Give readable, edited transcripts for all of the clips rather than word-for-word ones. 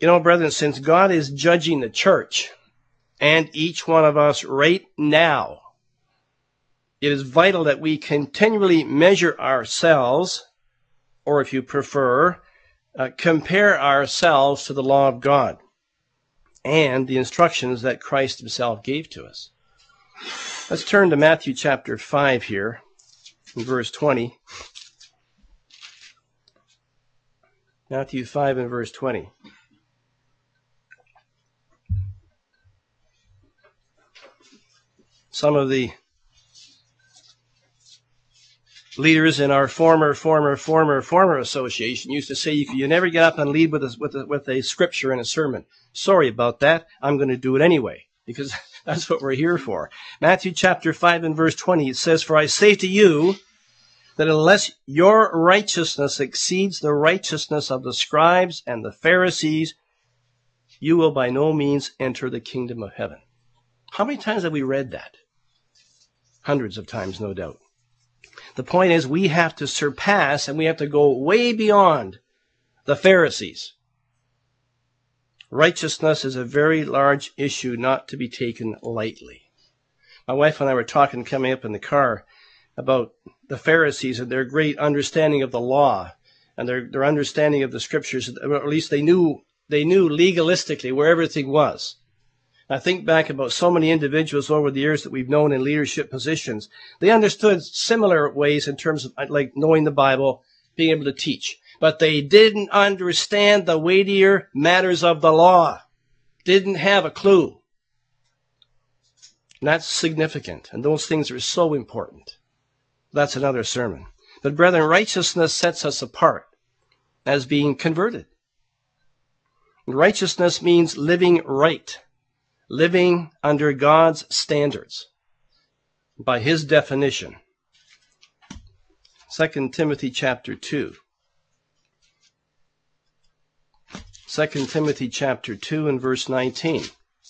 You know, brethren, since God is judging the church and each one of us right now, it is vital that we continually measure ourselves, or if you prefer, compare ourselves to the law of God and the instructions that Christ himself gave to us. Let's turn to Matthew chapter 5 here, in verse 20. Matthew 5 and verse 20. Some of the leaders in our former association used to say you never get up and lead with a scripture in a sermon. Sorry about that. I'm going to do it anyway, because that's what we're here for. Matthew chapter 5 and verse 20, it says, "For I say to you that unless your righteousness exceeds the righteousness of the scribes and the Pharisees, you will by no means enter the kingdom of heaven." How many times have we read that? Hundreds of times, no doubt. The point is, we have to surpass and we have to go way beyond the Pharisees. Righteousness is a very large issue not to be taken lightly. My wife and I were talking coming up in the car about the Pharisees and their great understanding of the law and their understanding of the scriptures, or at least they knew legalistically where everything was. I think back about so many individuals over the years that we've known in leadership positions. They understood similar ways in terms of like knowing the Bible, being able to teach. But they didn't understand the weightier matters of the law. Didn't have a clue. And that's significant. And those things are so important. That's another sermon. But brethren, righteousness sets us apart as being converted. And righteousness means living right. Living under God's standards, by his definition. 2 Timothy chapter 2. 2 Timothy chapter 2 and verse 19.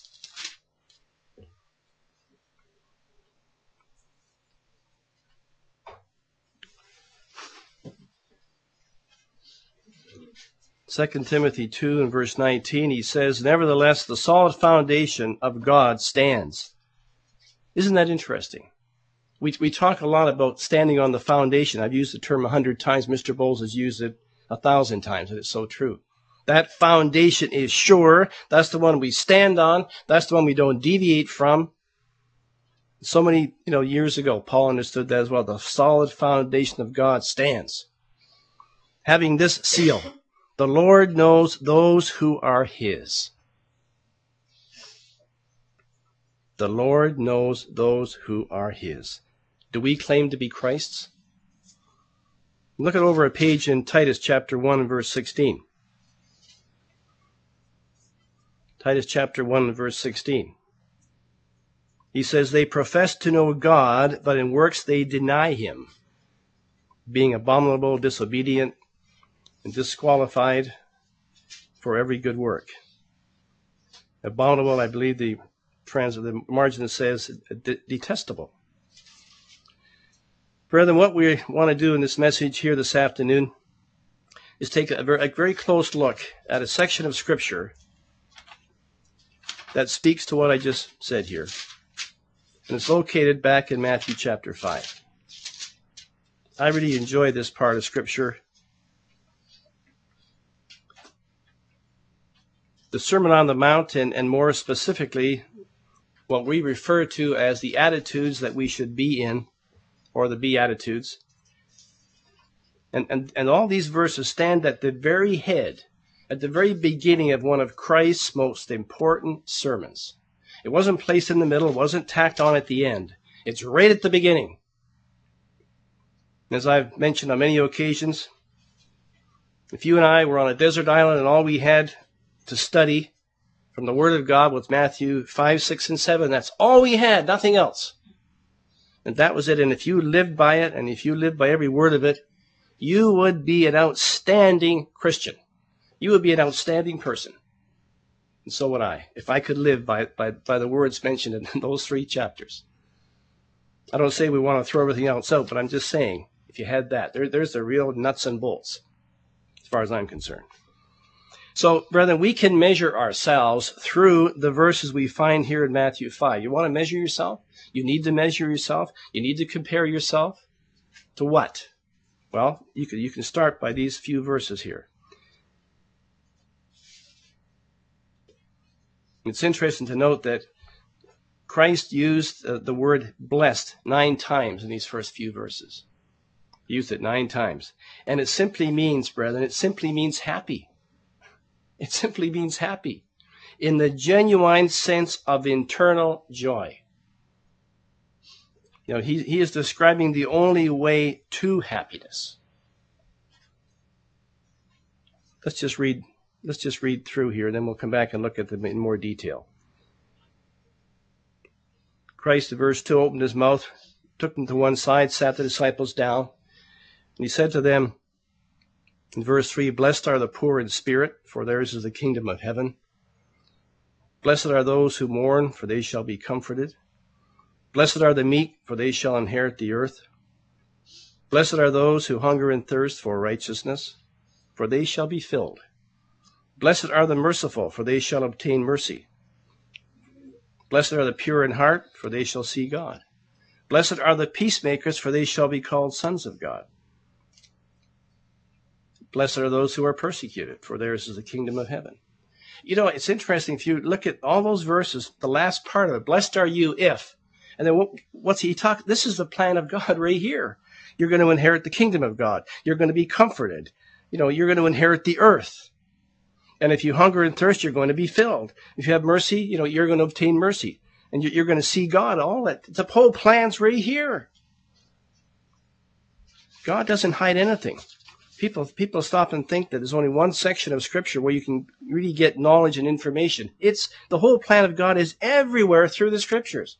Second Timothy 2 and verse 19, he says, "Nevertheless, the solid foundation of God stands." Isn't that interesting? We talk a lot about standing on the foundation. I've used the term 100 times. Mr. Bowles has used it 1,000 times, and it's so true. That foundation is sure. That's the one we stand on. That's the one we don't deviate from. So many years ago, Paul understood that as well. The solid foundation of God stands. Having this seal, the Lord knows those who are his. The Lord knows those who are his. Do we claim to be Christ's? Look at over a page in Titus chapter 1 and verse 16. Titus chapter 1 and verse 16. He says, "They profess to know God, but in works they deny him, being abominable, disobedient, and disqualified for every good work." Abominable, I believe the margin says detestable. Brethren, what we want to do in this message here this afternoon is take a very close look at a section of Scripture that speaks to what I just said here. And it's located back in Matthew chapter 5. I really enjoy this part of Scripture. The Sermon on the Mount, and more specifically, what we refer to as the attitudes that we should be in, or the Beatitudes. And all these verses stand at the very head, at the very beginning of one of Christ's most important sermons. It wasn't placed in the middle, it wasn't tacked on at the end. It's right at the beginning. As I've mentioned on many occasions, if you and I were on a desert island and all we had to study from the Word of God was Matthew 5, 6, and 7. That's all we had, nothing else. And that was it. And if you lived by it, and if you lived by every word of it, you would be an outstanding Christian. You would be an outstanding person. And so would I, if I could live by the words mentioned in those 3 chapters. I don't say we want to throw everything else out, but I'm just saying, if you had that, there's the real nuts and bolts, as far as I'm concerned. So, brethren, we can measure ourselves through the verses we find here in Matthew 5. You want to measure yourself? You need to measure yourself. You need to compare yourself to what? Well, you can start by these few verses here. It's interesting to note that Christ used the word blessed 9 times in these first few verses. He used it 9 times. And it simply means, brethren, it simply means happy. It simply means happy in the genuine sense of internal joy. You know, he is describing the only way to happiness. Let's just read through here, then we'll come back and look at them in more detail. Christ, in verse 2, opened his mouth, took them to one side, sat the disciples down, and he said to them, in verse 3, "Blessed are the poor in spirit, for theirs is the kingdom of heaven. Blessed are those who mourn, for they shall be comforted. Blessed are the meek, for they shall inherit the earth. Blessed are those who hunger and thirst for righteousness, for they shall be filled. Blessed are the merciful, for they shall obtain mercy. Blessed are the pure in heart, for they shall see God. Blessed are the peacemakers, for they shall be called sons of God. Blessed are those who are persecuted, for theirs is the kingdom of heaven." You know, it's interesting if you look at all those verses, the last part of it, blessed are you if, and then what's he talking? This is the plan of God right here. You're going to inherit the kingdom of God. You're going to be comforted. You know, you're going to inherit the earth. And if you hunger and thirst, you're going to be filled. If you have mercy, you know, you're going to obtain mercy. And you're going to see God, all that. The whole plan's right here. God doesn't hide anything. People stop and think that there's only one section of Scripture where you can really get knowledge and information. It's the whole plan of God is everywhere through the Scriptures.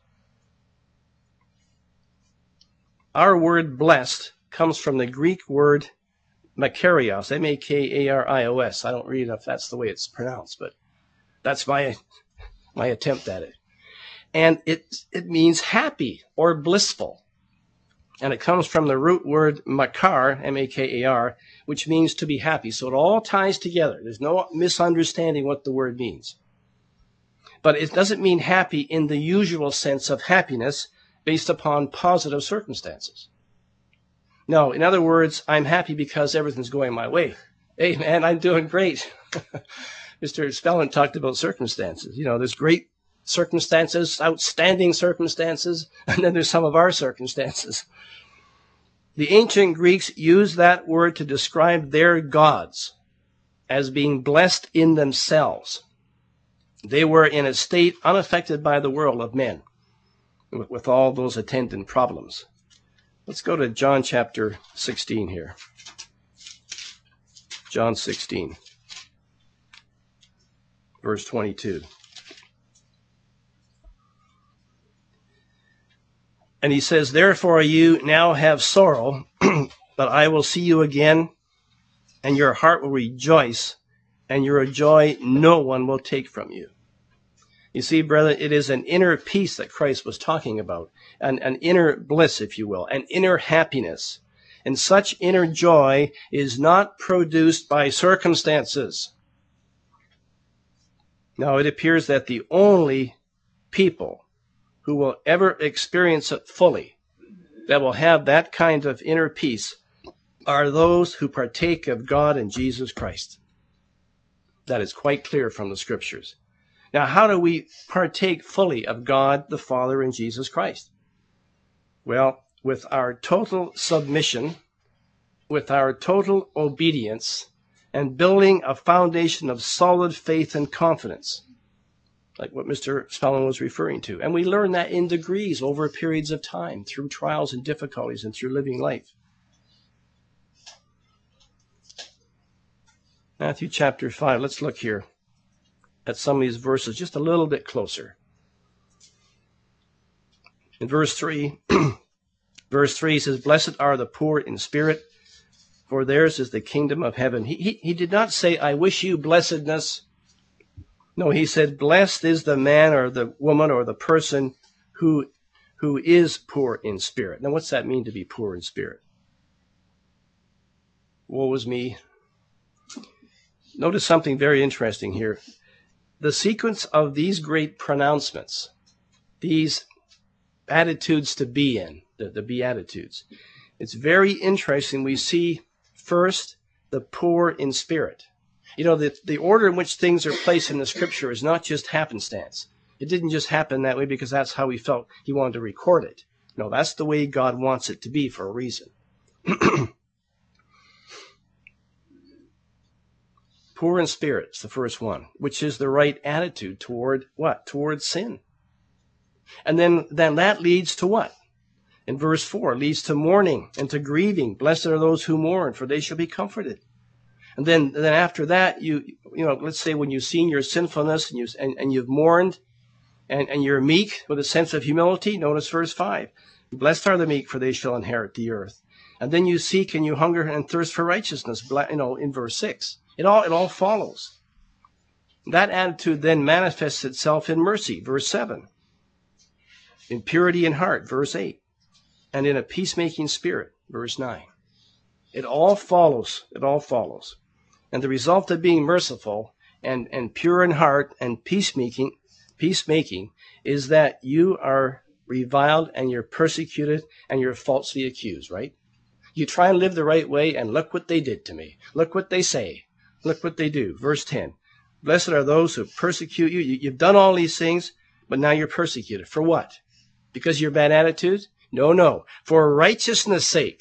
Our word blessed comes from the Greek word makarios, M-A-K-A-R-I-O-S. I don't really know if that's the way it's pronounced, but that's my attempt at it. And it means happy or blissful. And it comes from the root word makar, M-A-K-A-R, which means to be happy. So it all ties together. There's no misunderstanding what the word means. But it doesn't mean happy in the usual sense of happiness based upon positive circumstances. No, in other words, I'm happy because everything's going my way. Hey, man, I'm doing great. Mr. Spellman talked about circumstances. You know, there's great circumstances, outstanding circumstances, and then there's some of our circumstances. The ancient Greeks used that word to describe their gods as being blessed in themselves. They were in a state unaffected by the world of men, with all those attendant problems. Let's go to John chapter 16 here. John 16, verse 22. And he says, "Therefore you now have sorrow, but I will see you again, and your heart will rejoice, and your joy no one will take from you." You see, brethren, it is an inner peace that Christ was talking about, an inner bliss, if you will, an inner happiness. And such inner joy is not produced by circumstances. Now, it appears that the only people who will ever experience it fully, that will have that kind of inner peace, are those who partake of God and Jesus Christ. That is quite clear from the Scriptures. Now, how do we partake fully of God the Father and Jesus Christ? Well, with our total submission, with our total obedience, and building a foundation of solid faith and confidence, like what Mr. Spellman was referring to. And we learn that in degrees over periods of time, through trials and difficulties and through living life. Matthew chapter 5, let's look here at some of these verses just a little bit closer. In verse 3, verse 3 says, "Blessed are the poor in spirit, for theirs is the kingdom of heaven." He did not say, "I wish you blessedness." No, he said, "Blessed is the man or the woman or the person who is poor in spirit." Now, what's that mean to be poor in spirit? Woe is me. Notice something very interesting here. The sequence of these great pronouncements, these attitudes to be in, the Beatitudes, it's very interesting. We see first the poor in spirit. You know, the order in which things are placed in the Scripture is not just happenstance. It didn't just happen that way because that's how he felt he wanted to record it. No, that's the way God wants it to be for a reason. Poor in spirit is the first one, which is the right attitude toward what? Toward sin. And then that leads to what? In verse 4, leads to mourning and to grieving. Blessed are those who mourn, for they shall be comforted. And then after that, you know, let's say when you've seen your sinfulness and you've mourned and you're meek with a sense of humility, notice verse 5. Blessed are the meek, for they shall inherit the earth. And then you seek and you hunger and thirst for righteousness, you know, in verse 6. It all follows. That attitude then manifests itself in mercy, verse 7. In purity in heart, verse 8. And in a peacemaking spirit, verse 9. It all follows. It all follows. And the result of being merciful and pure in heart and peacemaking is that you are reviled and you're persecuted and you're falsely accused, right? You try and live the right way, and look what they did to me. Look what they say. Look what they do. Verse 10. Blessed are those who persecute you. You've done all these things, but now you're persecuted. For what? Because of your bad attitude? No. For righteousness' sake.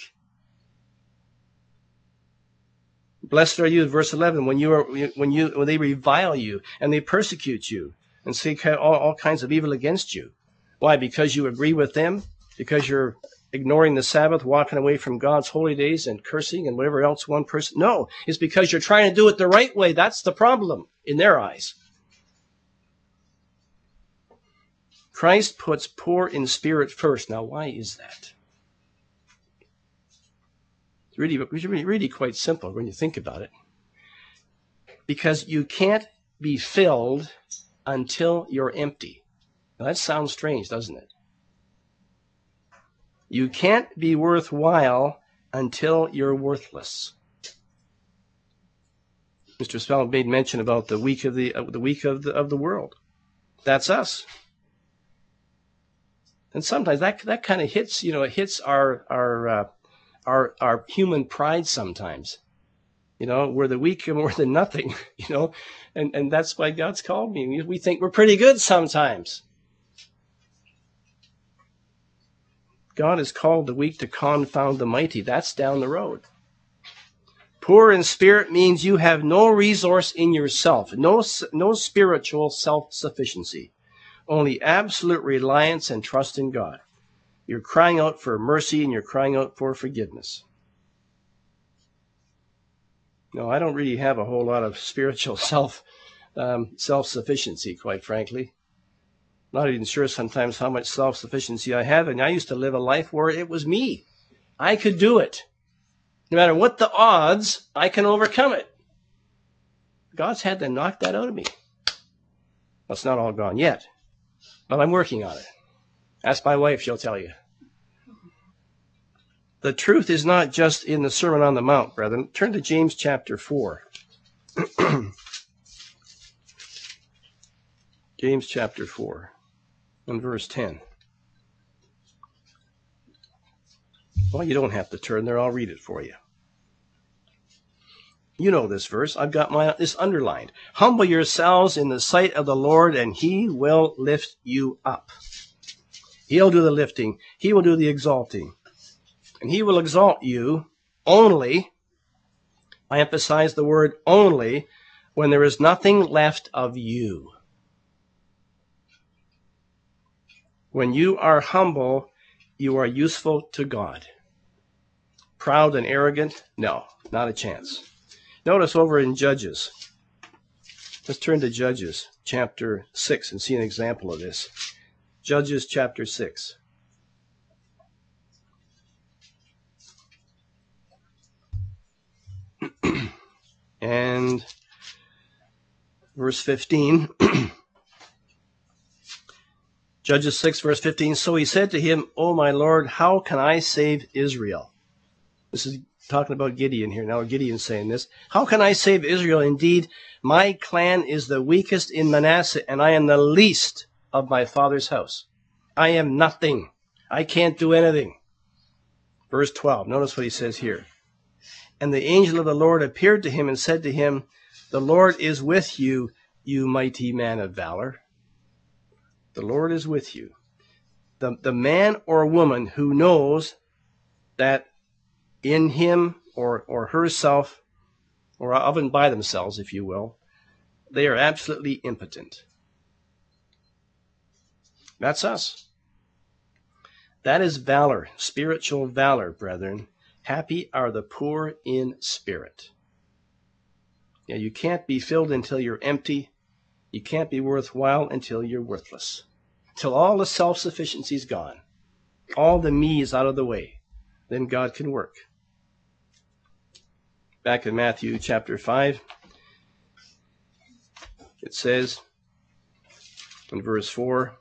Blessed are you, verse 11, when they revile you and they persecute you and say all kinds of evil against you. Why? Because you agree with them? Because you're ignoring the Sabbath, walking away from God's holy days and cursing and whatever else one person? No, it's because you're trying to do it the right way. That's the problem in their eyes. Christ puts poor in spirit first. Now, why is that? It's really quite simple when you think about it. Because you can't be filled until you're empty. Now, that sounds strange, doesn't it? You can't be worthwhile until you're worthless. Mr. Spell made mention about the weak of the world. That's us. And sometimes that kind of hits, you know, it hits our human pride sometimes. You know, we're the weak and we're the nothing, you know, and that's why God's called me. We think we're pretty good sometimes. God has called the weak to confound the mighty. That's down the road. Poor in spirit means you have no resource in yourself, no spiritual self-sufficiency, only absolute reliance and trust in God. You're crying out for mercy and you're crying out for forgiveness. No, I don't really have a whole lot of spiritual self-sufficiency, quite frankly. Not even sure sometimes how much self-sufficiency I have, and I used to live a life where it was me. I could do it. No matter what the odds, I can overcome it. God's had to knock that out of me. Well, it's not all gone yet, but I'm working on it. Ask my wife, she'll tell you. The truth is not just in the Sermon on the Mount, brethren. Turn to James chapter 4. James chapter 4 and verse 10. Well, you don't have to turn there. I'll read it for you. You know this verse. I've got this underlined. Humble yourselves in the sight of the Lord, and he will lift you up. He'll do the lifting. He will do the exalting. And he will exalt you only, I emphasize the word only, when there is nothing left of you. When you are humble, you are useful to God. Proud and arrogant? No, not a chance. Notice over in Judges. Let's turn to Judges chapter 6 and see an example of this. Judges chapter 6. And verse 15. Judges 6, verse 15. So he said to him, O my Lord, how can I save Israel? This is talking about Gideon here. Now Gideon's saying this. How can I save Israel? Indeed, my clan is the weakest in Manasseh, and I am the least of my father's house. I am nothing. I can't do anything. Verse 12. Notice what he says here. And the angel of the Lord appeared to him and said to him, the Lord is with you, you mighty man of valor. The Lord is with you. The man or woman who knows that in him or herself, or of and by themselves, if you will, they are absolutely impotent. That's us. That is valor, spiritual valor, brethren. Happy are the poor in spirit. Yeah, you can't be filled until you're empty. You can't be worthwhile until you're worthless. Till all the self-sufficiency is gone. All the me is out of the way. Then God can work. Back in Matthew chapter 5, it says in verse 4,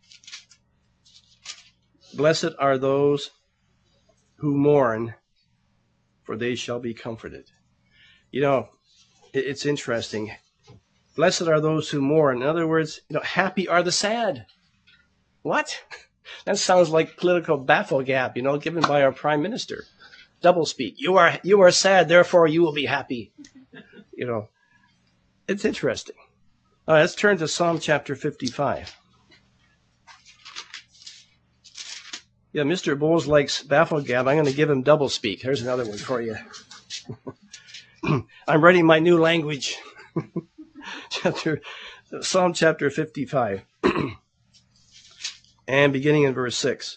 blessed are those who mourn, for they shall be comforted. You know, it's interesting. Blessed are those who mourn. In other words, happy are the sad. What? That sounds like political bafflegap, given by our prime minister. Doublespeak. You are sad, therefore you will be happy. It's interesting. All right, let's turn to Psalm chapter 55. Yeah, Mr. Bowles likes bafflegap. I'm going to give him doublespeak. Here's another one for you. I'm writing my new language. Psalm chapter 55. And beginning in verse 6.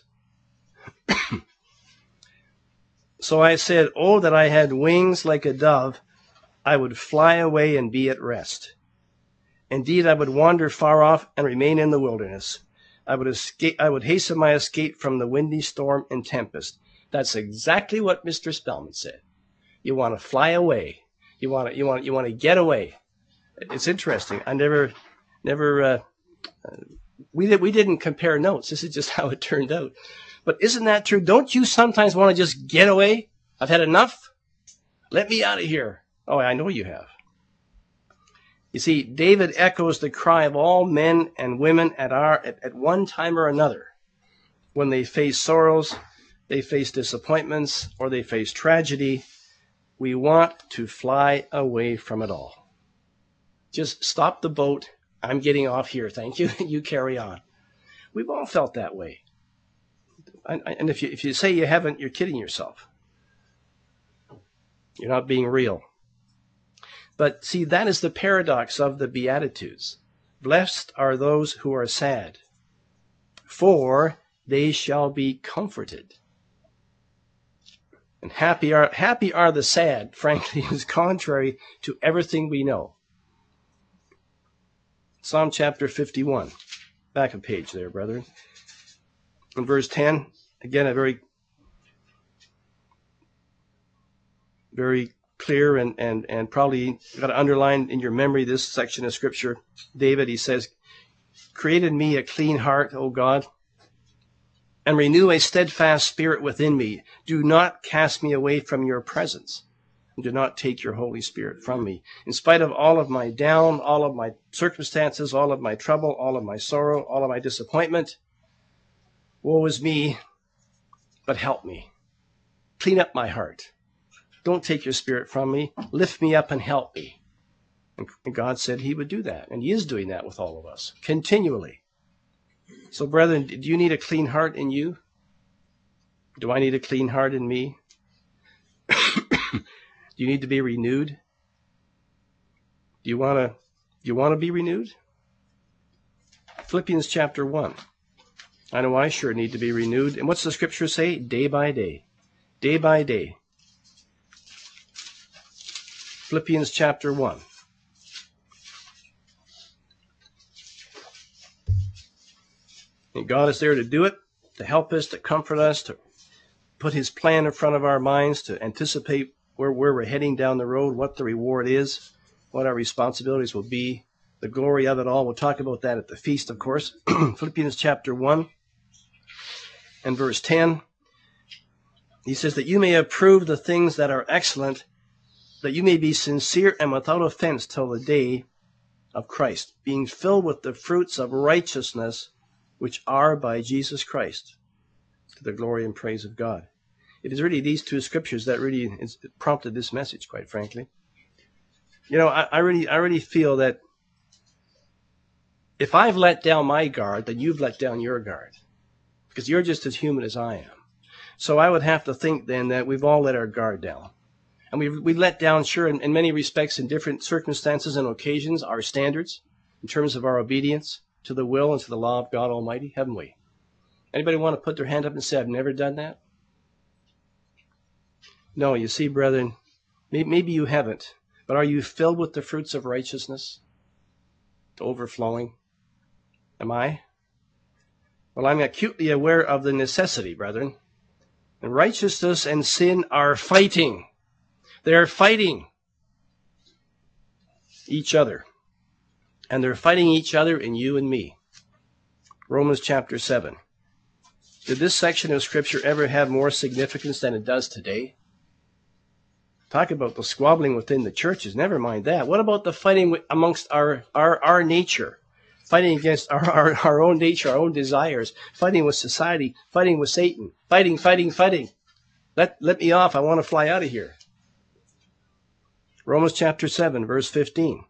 So I said, oh, that I had wings like a dove, I would fly away and be at rest. Indeed, I would wander far off and remain in the wilderness. I would hasten my escape from the windy storm and tempest. That's exactly what Mr. Spellman said. You want to fly away. You want to get away. It's interesting. We didn't compare notes. This is just how it turned out. But isn't that true? Don't you sometimes want to just get away? I've had enough. Let me out of here. Oh, I know you have. You see, David echoes the cry of all men and women at one time or another. When they face sorrows, they face disappointments, or they face tragedy, we want to fly away from it all. Just stop the boat. I'm getting off here. Thank you. You carry on. We've all felt that way. And if you say you haven't, you're kidding yourself. You're not being real. But see, that is the paradox of the Beatitudes. Blessed are those who are sad, for they shall be comforted. And happy are the sad, frankly, is contrary to everything we know. Psalm chapter 51. Back a page there, brethren. In verse 10, again, a very, very clear and probably got to underline in your memory this section of Scripture. David, he says, create in me a clean heart, O God, and renew a steadfast spirit within me. Do not cast me away from your presence, and do not take your Holy Spirit from me. In spite of all of my down, all of my circumstances, all of my trouble, all of my sorrow, all of my disappointment, woe is me, but help me. Clean up my heart. Don't take your spirit from me. Lift me up and help me. And God said he would do that. And he is doing that with all of us, continually. So, brethren, do you need a clean heart in you? Do I need a clean heart in me? Do you need to be renewed? Do you want to be renewed? Philippians chapter 1. I know I sure need to be renewed. And what's the Scripture say? Day by day. Day by day. Philippians chapter 1. And God is there to do it, to help us, to comfort us, to put his plan in front of our minds, to anticipate where we're heading down the road, what the reward is, what our responsibilities will be, the glory of it all. We'll talk about that at the feast, of course. Philippians chapter 1 and verse 10. He says that you may approve the things that are excellent, that you may be sincere and without offense till the day of Christ, being filled with the fruits of righteousness which are by Jesus Christ, to the glory and praise of God. It is really these two scriptures that really prompted this message, quite frankly. You know, I really feel that if I've let down my guard, then you've let down your guard, because you're just as human as I am. So I would have to think then that we've all let our guard down. And we let down, sure, in many respects, in different circumstances and occasions, our standards in terms of our obedience to the will and to the law of God Almighty, haven't we? Anybody want to put their hand up and say, I've never done that? No, you see, brethren, maybe you haven't, but are you filled with the fruits of righteousness to overflowing? Am I? Well, I'm acutely aware of the necessity, brethren. And righteousness and sin are fighting. They're fighting each other. And they're fighting each other in you and me. Romans chapter 7. Did this section of Scripture ever have more significance than it does today? Talk about the squabbling within the churches. Never mind that. What about the fighting amongst our nature? Fighting against our own nature, our own desires. Fighting with society. Fighting with Satan. Fighting. Let me off. I want to fly out of here. Romans chapter 7, verse 15.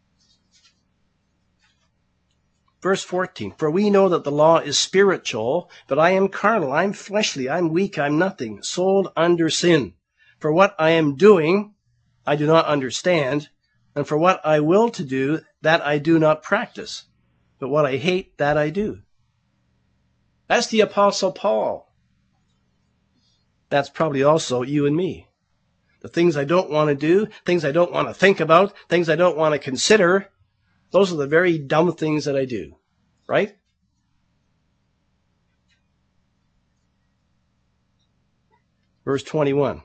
Verse 14. For we know that the law is spiritual, but I am carnal. I'm fleshly. I'm weak. I'm nothing. Sold under sin. For what I am doing, I do not understand. And for what I will to do, that I do not practice. But what I hate, that I do. That's the Apostle Paul. That's probably also you and me. The things I don't want to do, things I don't want to think about, things I don't want to consider, those are the very dumb things that I do. Right? Verse 21.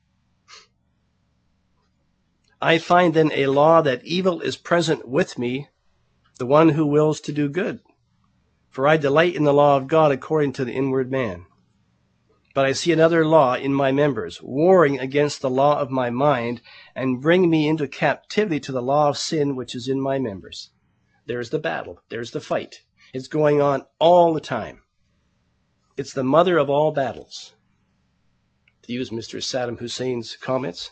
I find then a law that evil is present with me, the one who wills to do good. For I delight in the law of God according to the inward man. But I see another law in my members, warring against the law of my mind, and bring me into captivity to the law of sin which is in my members. There's the battle. There's the fight. It's going on all the time. It's the mother of all battles. To use Mr. Saddam Hussein's comments.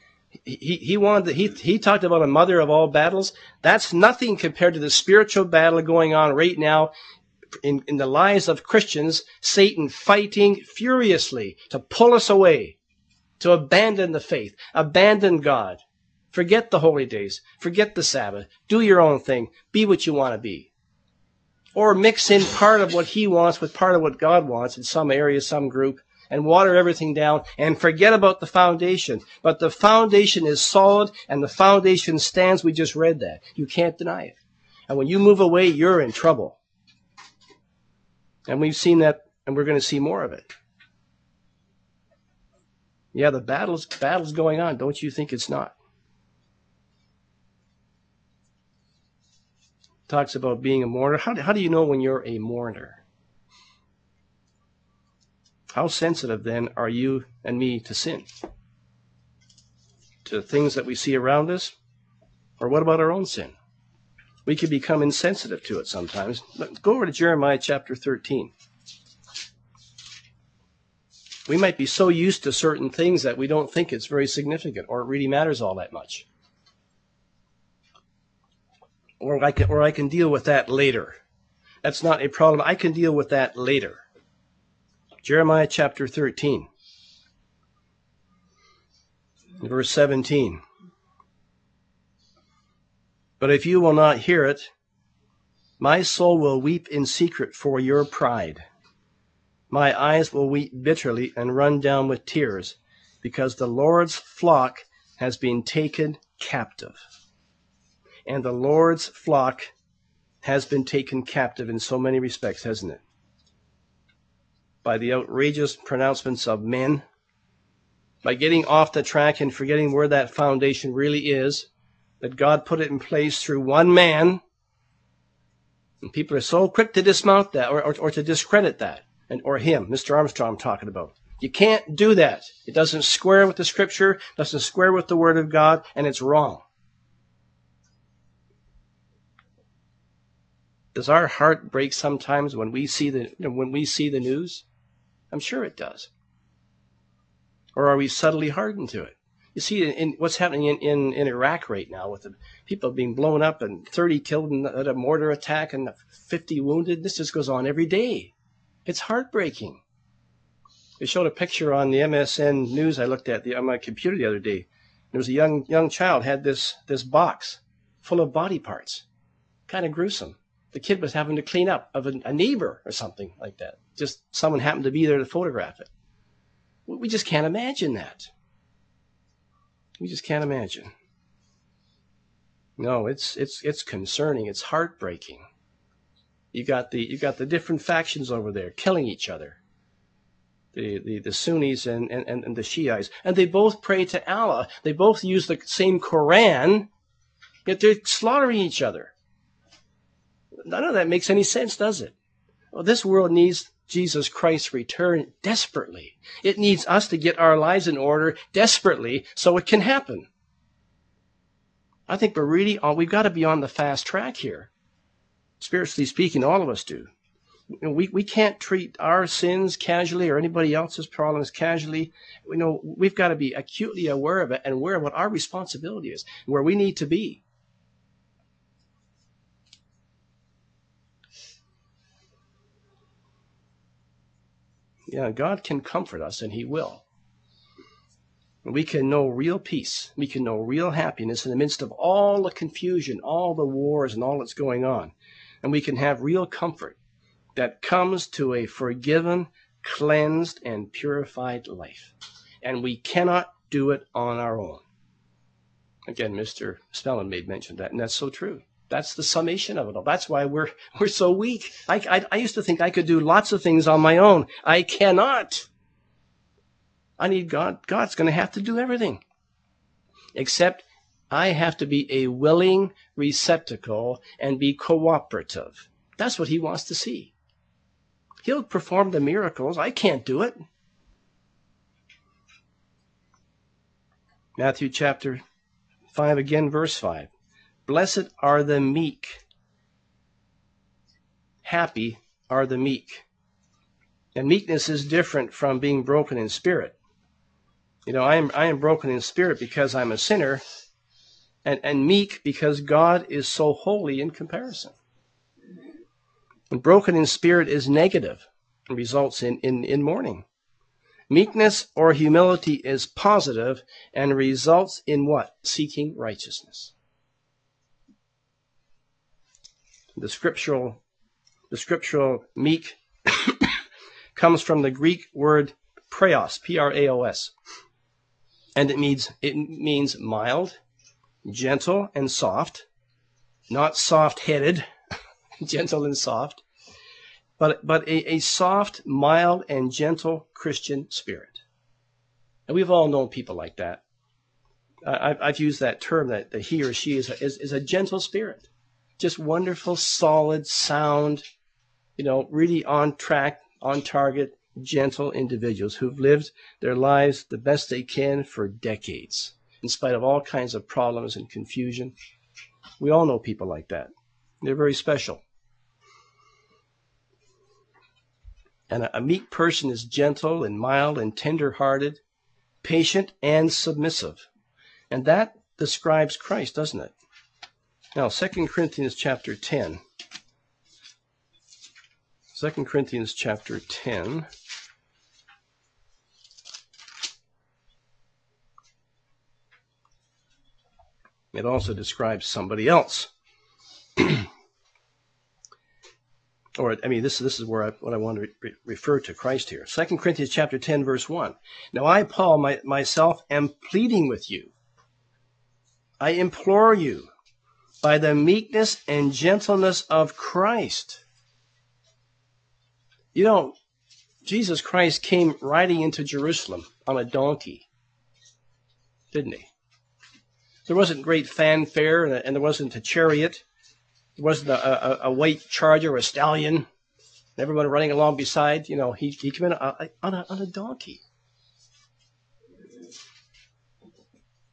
He talked about a mother of all battles. That's nothing compared to the spiritual battle going on right now in the lives of Christians. Satan fighting furiously to pull us away, to abandon the faith, abandon God, forget the holy days, forget the Sabbath, do your own thing, be what you want to be. Or mix in part of what he wants with part of what God wants in some area, some group, and water everything down and forget about the foundation. But the foundation is solid and the foundation stands. We just read that. You can't deny it. And when you move away, you're in trouble. And we've seen that, and we're going to see more of it. Yeah, the battle's going on. Don't you think it's not? Talks about being a mourner. How do you know when you're a mourner? How sensitive, then, are you and me to sin? To things that we see around us? Or what about our own sin? We can become insensitive to it sometimes. Go over to Jeremiah chapter 13. We might be so used to certain things that we don't think it's very significant or it really matters all that much. Or I can deal with that later. That's not a problem. I can deal with that later. Jeremiah chapter 13, verse 17. But if you will not hear it, my soul will weep in secret for your pride. My eyes will weep bitterly and run down with tears, because the Lord's flock has been taken captive. And the Lord's flock has been taken captive in so many respects, hasn't it? By the outrageous pronouncements of men, by getting off the track and forgetting where that foundation really is, that God put it in place through one man. And people are so quick to dismount that or to discredit that, or him, Mr. Armstrong I'm talking about, You can't do that. It doesn't square with the Scripture, doesn't square with the Word of God, and it's wrong. Does our heart break sometimes when we see the news? I'm sure it does. Or are we subtly hardened to it? You see, in what's happening in Iraq right now, with the people being blown up and 30 killed in a mortar attack and 50 wounded, this just goes on every day. It's heartbreaking. They showed a picture on the MSN news I looked at on my computer the other day. There was a young child had this box full of body parts. Kind of gruesome. The kid was having to clean up of a neighbor or something like that. Just someone happened to be there to photograph it. We just can't imagine that. We just can't imagine. No, it's concerning. It's heartbreaking. You got the different factions over there killing each other. The Sunnis and the Shiites, and they both pray to Allah. They both use the same Quran, yet they're slaughtering each other. None of that makes any sense, does it? Well, this world needs Jesus Christ's return desperately. It needs us to get our lives in order desperately so it can happen. I think we've got to be on the fast track here. Spiritually speaking, all of us do. We can't treat our sins casually or anybody else's problems casually. We've got to be acutely aware of it and aware of what our responsibility is, where we need to be. Yeah, God can comfort us, and He will. We can know real peace. We can know real happiness in the midst of all the confusion, all the wars, and all that's going on. And we can have real comfort that comes to a forgiven, cleansed, and purified life. And we cannot do it on our own. Again, Mr. Spellman made mention of that, and that's so true. That's the summation of it all. That's why we're so weak. I used to think I could do lots of things on my own. I cannot. I need God. God's going to have to do everything. Except I have to be a willing receptacle and be cooperative. That's what He wants to see. He'll perform the miracles. I can't do it. Matthew chapter 5 again, verse 5. Blessed are the meek. Happy are the meek. And meekness is different from being broken in spirit. I am broken in spirit because I'm a sinner, and meek because God is so holy in comparison. And broken in spirit is negative and results in mourning. Meekness or humility is positive and results in what? Seeking righteousness. The scriptural meek comes from the Greek word praos, P-R-A-O-S. And it means mild, gentle, and soft. Not soft-headed, gentle and soft. But a soft, mild, and gentle Christian spirit. And we've all known people like that. I've used that term that he or she is a gentle spirit. Just wonderful, solid, sound, really on track, on target, gentle individuals who've lived their lives the best they can for decades, in spite of all kinds of problems and confusion. We all know people like that. They're very special. And a meek person is gentle and mild and tender-hearted, patient and submissive. And that describes Christ, doesn't it? Now, 2 Corinthians chapter 10. 2 Corinthians chapter 10. It also describes somebody else. This is what I want to refer to Christ here. 2 Corinthians chapter 10, verse 1. Now I, Paul, myself, am pleading with you. I implore you, by the meekness and gentleness of Christ. Jesus Christ came riding into Jerusalem on a donkey, didn't He? There wasn't great fanfare, and there wasn't a chariot. There wasn't a white charger or a stallion, everyone running along beside. He came in on a donkey.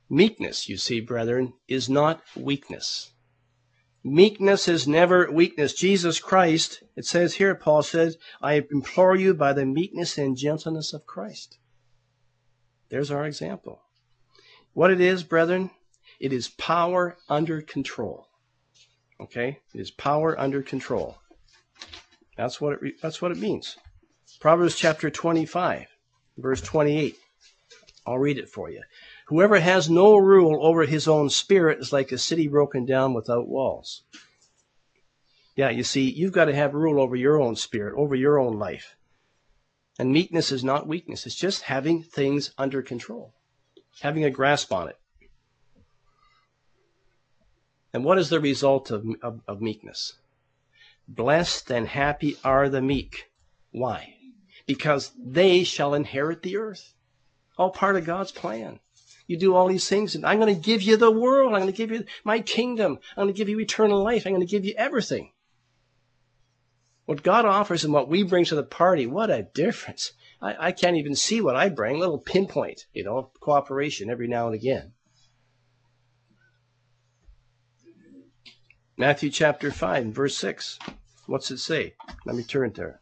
Meekness, you see, brethren, is not weakness. Meekness is never weakness. Jesus Christ, it says here, Paul says, I implore you by the meekness and gentleness of Christ. There's our example. What it is, brethren, it is power under control. Okay? It is power under control. That's what it means. Proverbs chapter 25, verse 28. I'll read it for you. Whoever has no rule over his own spirit is like a city broken down without walls. Yeah, you see, you've got to have rule over your own spirit, over your own life. And meekness is not weakness. It's just having things under control, having a grasp on it. And what is the result of meekness? Blessed and happy are the meek. Why? Because they shall inherit the earth. All part of God's plan. You do all these things, and I'm going to give you the world. I'm going to give you my kingdom. I'm going to give you eternal life. I'm going to give you everything. What God offers and what we bring to the party, what a difference. I can't even see what I bring. A little pinpoint, cooperation every now and again. Matthew chapter 5, verse 6. What's it say? Let me turn there.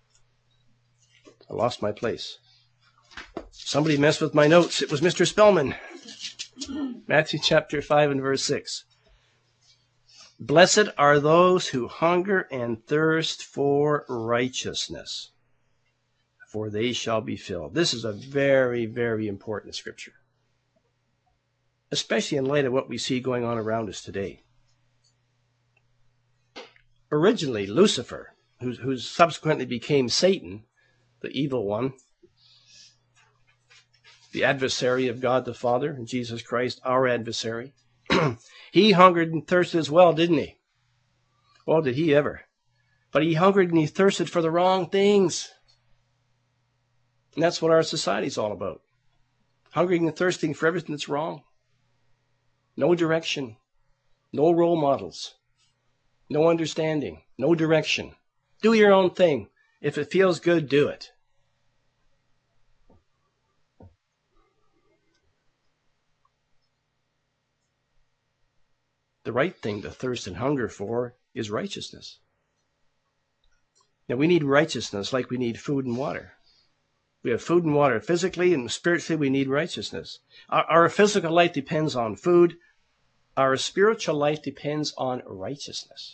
I lost my place. Somebody messed with my notes. It was Mr. Spellman. Matthew chapter 5 and verse 6. Blessed are those who hunger and thirst for righteousness, for they shall be filled. This is a very, very important scripture, especially in light of what we see going on around us today. Originally, Lucifer, who subsequently became Satan, the evil one, the adversary of God the Father, and Jesus Christ, our adversary, he hungered and thirsted as well, didn't he? Well, did he ever? But he hungered and he thirsted for the wrong things. And that's what our society's all about. Hungering and thirsting for everything that's wrong. No direction. No role models. No understanding. No direction. Do your own thing. If it feels good, do it. The right thing to thirst and hunger for is righteousness. Now, we need righteousness like we need food and water. We have food and water. Physically and spiritually, we need righteousness. Our physical life depends on food. Our spiritual life depends on righteousness.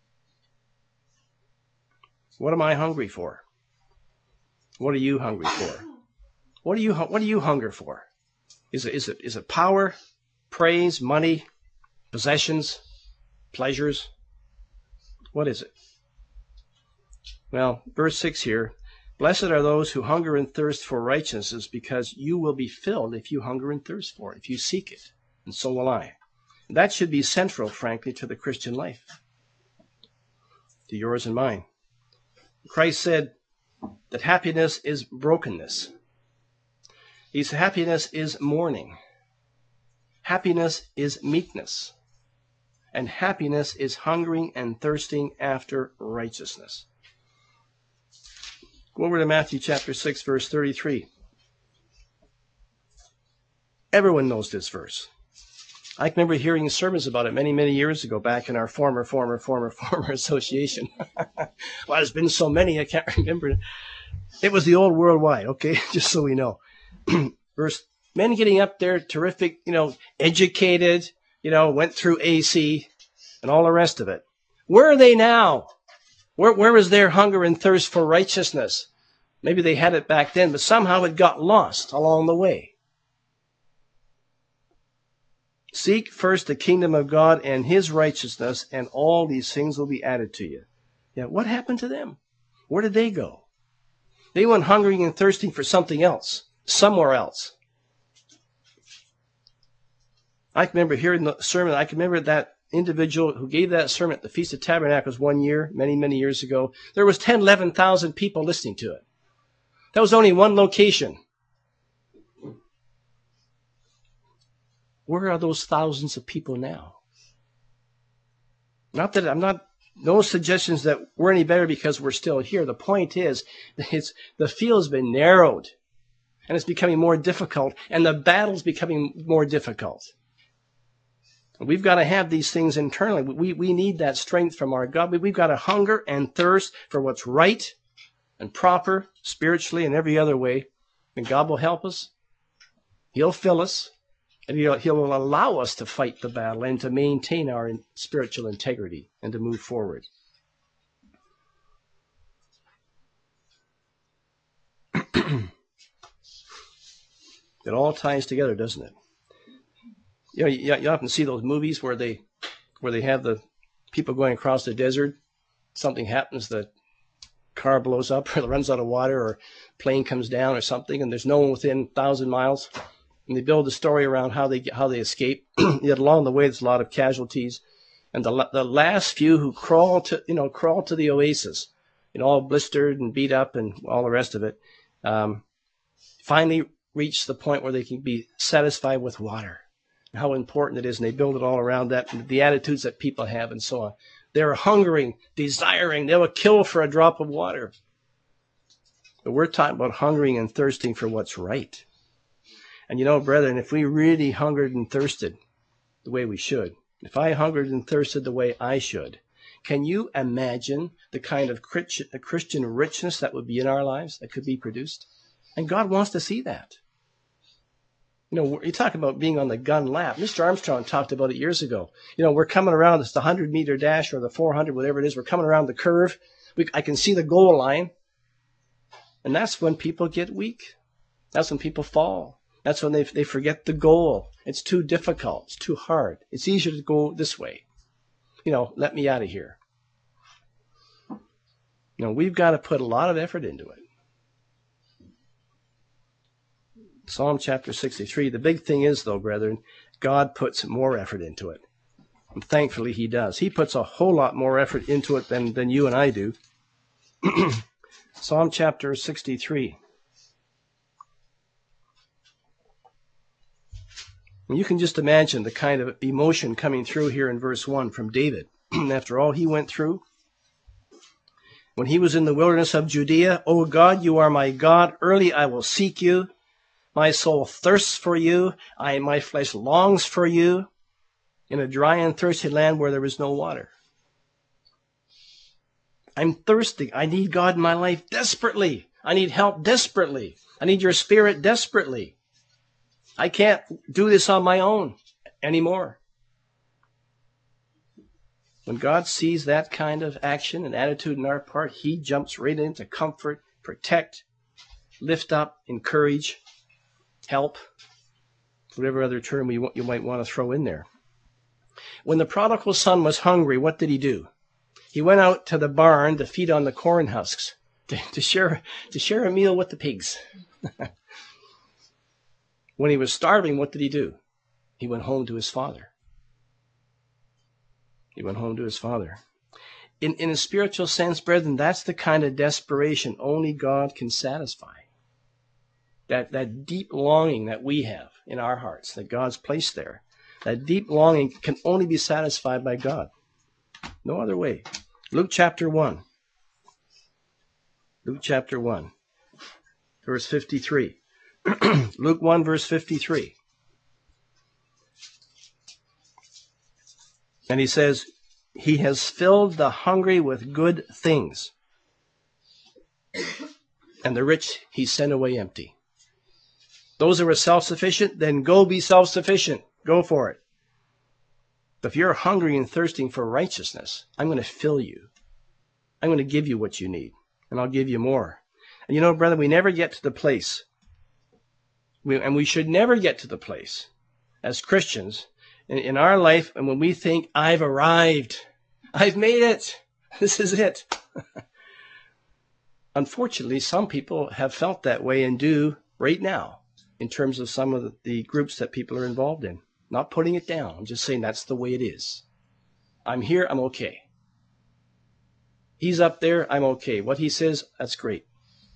What am I hungry for? What are you hungry for? What do you hunger for? Is it power, praise, money, possessions, pleasures? What is it? Well, verse 6 here. Blessed are those who hunger and thirst for righteousness, because you will be filled if you hunger and thirst for it, if you seek it. And so will I. That should be central, frankly, to the Christian life, to yours and mine. Christ said that happiness is brokenness. He said happiness is mourning. Happiness is meekness. And happiness is hungering and thirsting after righteousness. Go over to Matthew chapter 6, verse 33. Everyone knows this verse. I can remember hearing sermons about it many, many years ago back in our former association. Well, there's been so many, I can't remember. It was the old worldwide, okay? Just so we know. Verse, men getting up there, terrific, educated, went through AC and all the rest of it. Where are they now? Where is their hunger and thirst for righteousness? Maybe they had it back then, but somehow it got lost along the way. Seek first the kingdom of God and his righteousness, and all these things will be added to you. Yeah, what happened to them? Where did they go? They went hungering and thirsting for something else, somewhere else. I can remember hearing the sermon. I can remember that individual who gave that sermon at the Feast of Tabernacles one year, many, many years ago. There was 10, 11,000 people listening to it. That was only one location. Where are those thousands of people now? No suggestions that we're any better because we're still here. The point is, the field has been narrowed. And it's becoming more difficult, and the battle's becoming more difficult. We've got to have these things internally. We need that strength from our God. We've got to hunger and thirst for what's right and proper spiritually and every other way. And God will help us. He'll fill us. And He'll allow us to fight the battle and to maintain our spiritual integrity and to move forward. It all ties together, doesn't it? You often see those movies where they have the people going across the desert. Something happens, the car blows up or runs out of water or plane comes down or something, and there's no one within 1,000 miles. And they build a story around how they escape. Yet along the way, there's a lot of casualties, and the last few who crawl to the oasis, all blistered and beat up and all the rest of it, finally reach the point where they can be satisfied with water. And how important it is, and they build it all around that, and the attitudes that people have, and so on. They're hungering, desiring. They will kill for a drop of water. But we're talking about hungering and thirsting for what's right. And brethren, if we really hungered and thirsted the way we should, if I hungered and thirsted the way I should, can you imagine the kind of Christian richness that would be in our lives that could be produced? And God wants to see that. You talk about being on the gun lap. Mr. Armstrong talked about it years ago. We're coming around, it's the 100-meter dash or the 400, whatever it is. We're coming around the curve. I can see the goal line. And that's when people get weak. That's when people fall. That's when they forget the goal. It's too difficult. It's too hard. It's easier to go this way. Let me out of here. We've got to put a lot of effort into it. Psalm chapter 63. The big thing is, though, brethren, God puts more effort into it. And thankfully, He does. He puts a whole lot more effort into it than you and I do. Psalm chapter 63. And you can just imagine the kind of emotion coming through here in verse 1 from David. After all he went through, when he was in the wilderness of Judea, O God, you are my God. Early I will seek you. My soul thirsts for you. My flesh longs for you in a dry and thirsty land where there is no water. I'm thirsty. I need God in my life desperately. I need help desperately. I need your Spirit desperately. I can't do this on my own anymore. When God sees that kind of action and attitude in our part, He jumps right in to comfort, protect, lift up, encourage, help, whatever other term you might want to throw in there. When the prodigal son was hungry, what did he do? He went out to the barn to feed on the corn husks, to share a meal with the pigs. When he was starving, what did he do? He went home to his father. He went home to his father. In a spiritual sense, brethren, that's the kind of desperation only God can satisfy. That deep longing that we have in our hearts, that God's placed there, that deep longing can only be satisfied by God. No other way. Luke chapter 1. Luke chapter 1, verse 53. Luke 1, verse 53. And he says, He has filled the hungry with good things, and the rich He sent away empty. Those who are self-sufficient, then go be self-sufficient. Go for it. But if you're hungry and thirsting for righteousness, I'm going to fill you. I'm going to give you what you need, and I'll give you more. And brother, we never get to the place, and we should never get to the place as Christians in our life, and when we think, I've arrived, I've made it, this is it. Unfortunately, some people have felt that way and do right now in terms of some of the groups that people are involved in. Not putting it down, I'm just saying that's the way it is. I'm here, I'm okay. He's up there, I'm okay. What he says, that's great.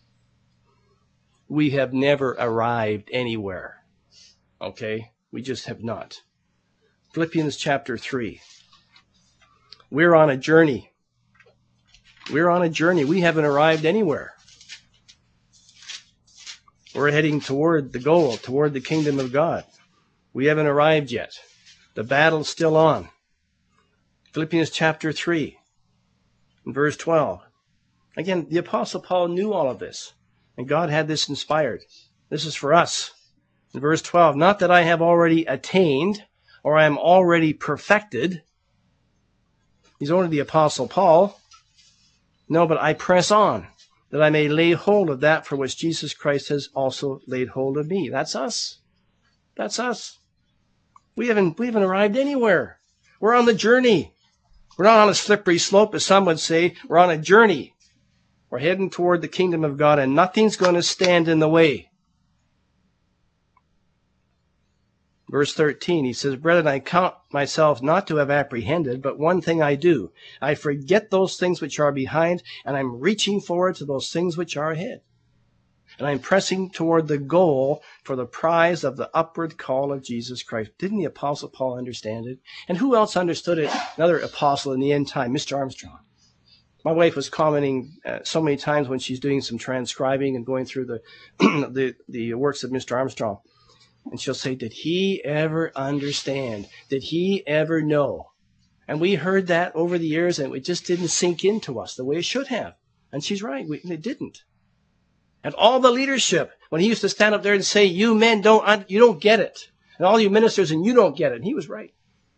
We have never arrived anywhere, okay? We just have not. Philippians chapter 3. We're on a journey. We're on a journey. We haven't arrived anywhere. We're heading toward the goal, toward the kingdom of God. We haven't arrived yet. The battle's still on. Philippians chapter 3, and verse 12. Again, the Apostle Paul knew all of this, and God had this inspired. This is for us. In verse 12, not that I have already attained, or I am already perfected. He's only the Apostle Paul. No, but I press on, that I may lay hold of that for which Jesus Christ has also laid hold of me. That's us. That's us. We haven't arrived anywhere. We're on the journey. We're not on a slippery slope, as some would say. We're on a journey. We're heading toward the kingdom of God, and nothing's going to stand in the way. Verse 13, he says, Brethren, I count myself not to have apprehended, but one thing I do. I forget those things which are behind, and I'm reaching forward to those things which are ahead. And I'm pressing toward the goal for the prize of the upward call of Jesus Christ. Didn't the Apostle Paul understand it? And who else understood it? Another apostle in the end time, Mr. Armstrong. My wife was commenting so many times when she's doing some transcribing and going through the works of Mr. Armstrong. And she'll say, did he ever understand? Did he ever know? And we heard that over the years, and it just didn't sink into us the way it should have. And she's right, it didn't. And all the leadership, when he used to stand up there and say, you men you don't get it. And all you ministers, and you don't get it. And he was right.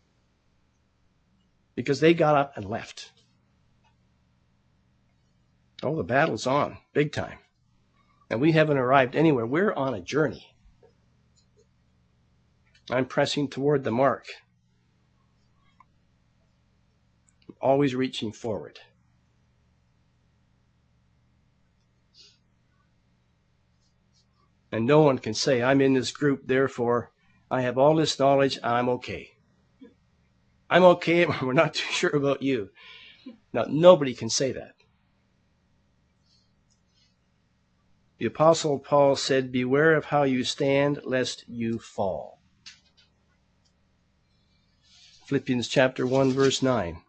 Because they got up and left. Oh, the battle's on, big time. And we haven't arrived anywhere. We're on a journey. I'm pressing toward the mark. Always reaching forward. And no one can say, I'm in this group, therefore I have all this knowledge, I'm okay. I'm okay, we're not too sure about you. Now, nobody can say that. The Apostle Paul said, beware of how you stand, lest you fall. Philippians chapter 1, verse 9.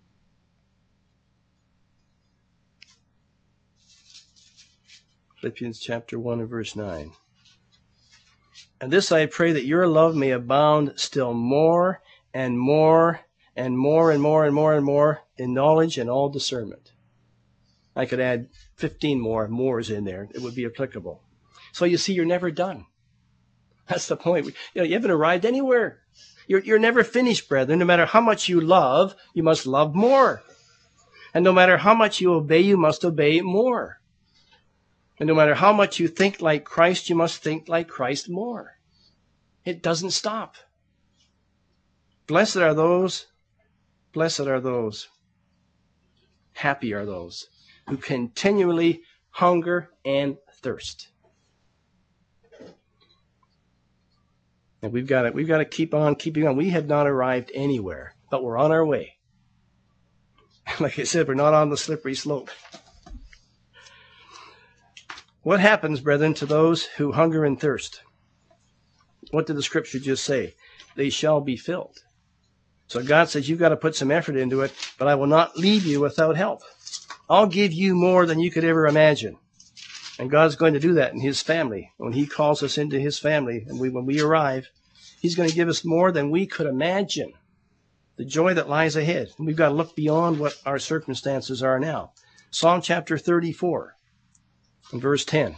Philippians chapter 1 and verse 9. And this I pray, that your love may abound still more and more and more and more and more and more in knowledge and all discernment. I could add 15 mores in there. It would be applicable. So you see, you're never done. That's the point. You haven't arrived anywhere. You're never finished, brethren. No matter how much you love, you must love more. And no matter how much you obey, you must obey more. And no matter how much you think like Christ, you must think like Christ more. It doesn't stop. Blessed are those, happy are those who continually hunger and thirst. And we've got to keep on keeping on. We have not arrived anywhere, but we're on our way. Like I said, we're not on the slippery slope. What happens, brethren, to those who hunger and thirst? What did the scripture just say? They shall be filled. So God says, you've got to put some effort into it, but I will not leave you without help. I'll give you more than you could ever imagine. And God's going to do that in his family. When he calls us into his family, and when we arrive, he's going to give us more than we could imagine. The joy that lies ahead. And we've got to look beyond what our circumstances are now. Psalm chapter 34 and verse 10.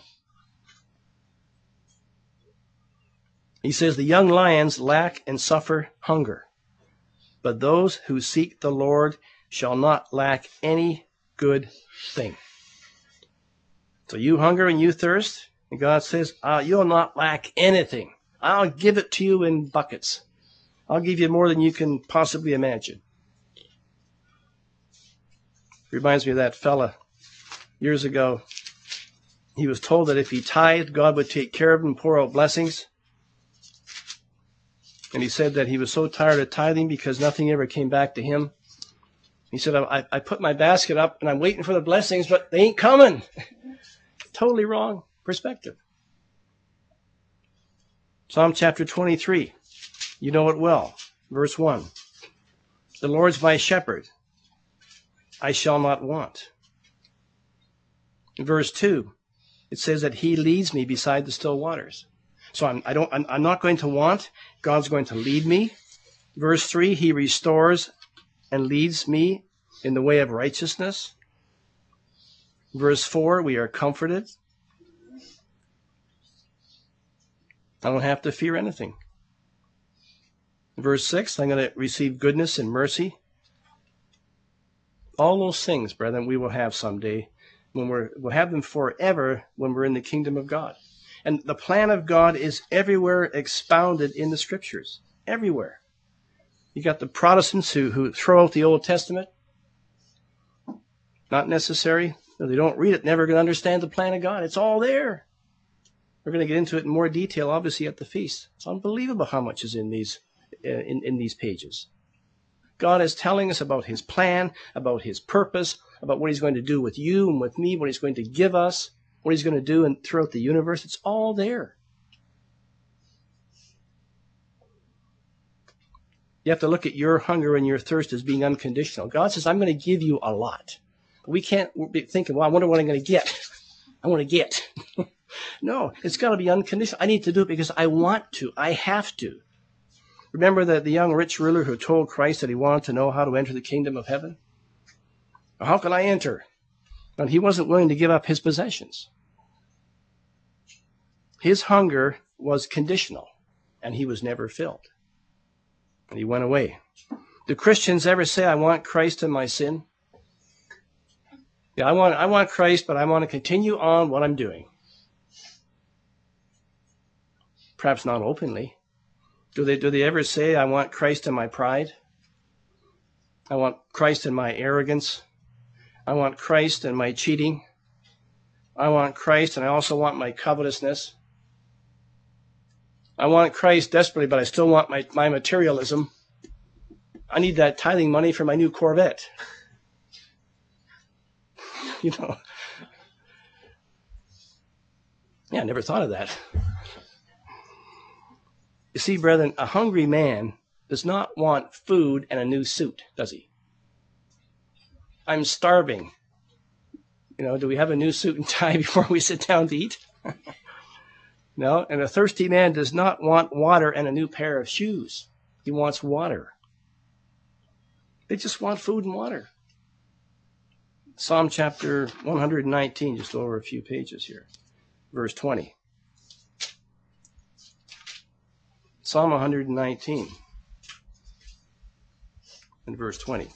He says, the young lions lack and suffer hunger, but those who seek the Lord shall not lack any good thing. So you hunger and you thirst, and God says, you'll not lack anything. I'll give it to you in buckets. I'll give you more than you can possibly imagine. Reminds me of that fella years ago. He was told that if he tithed, God would take care of him and pour out blessings. And he said that he was so tired of tithing because nothing ever came back to him. He said, I put my basket up and I'm waiting for the blessings, but they ain't coming. Totally wrong perspective. Psalm chapter 23. You know it well. Verse 1. The Lord's my shepherd. I shall not want. Verse 2. It says that he leads me beside the still waters. So I'm not going to want. God's going to lead me. Verse 3, he restores and leads me in the way of righteousness. Verse 4, we are comforted. I don't have to fear anything. Verse 6, I'm going to receive goodness and mercy. All those things, brethren, we will have someday. We'll have them forever when we're in the kingdom of God. And the plan of God is everywhere expounded in the Scriptures. Everywhere. You got the Protestants who throw out the Old Testament. Not necessary. They don't read it, never going to understand the plan of God. It's all there. We're going to get into it in more detail, obviously, at the feast. It's unbelievable how much is in these pages. God is telling us about his plan, about his purpose, about what he's going to do with you and with me, what he's going to give us, what he's going to do throughout the universe. It's all there. You have to look at your hunger and your thirst as being unconditional. God says, I'm going to give you a lot. We can't be thinking, well, I wonder what I'm going to get. I want to get. No, it's got to be unconditional. I need to do it because I want to. I have to. Remember the young rich ruler who told Christ that he wanted to know how to enter the kingdom of heaven? How can I enter? And he wasn't willing to give up his possessions. His hunger was conditional, and he was never filled. And he went away. Do Christians ever say, I want Christ in my sin? Yeah, I want Christ, but I want to continue on what I'm doing. Perhaps not openly. Do they ever say, I want Christ in my pride? I want Christ in my arrogance. I want Christ in my cheating. I want Christ, and I also want my covetousness. I want Christ desperately, but I still want my materialism. I need that tithing money for my new Corvette. You know. Yeah, I never thought of that. You see, brethren, a hungry man does not want food and a new suit, does he? I'm starving. Do we have a new suit and tie before we sit down to eat? No, and a thirsty man does not want water and a new pair of shoes. He wants water. They just want food and water. Psalm chapter 119, just over a few pages here. Verse 20. Psalm 119 and verse 20.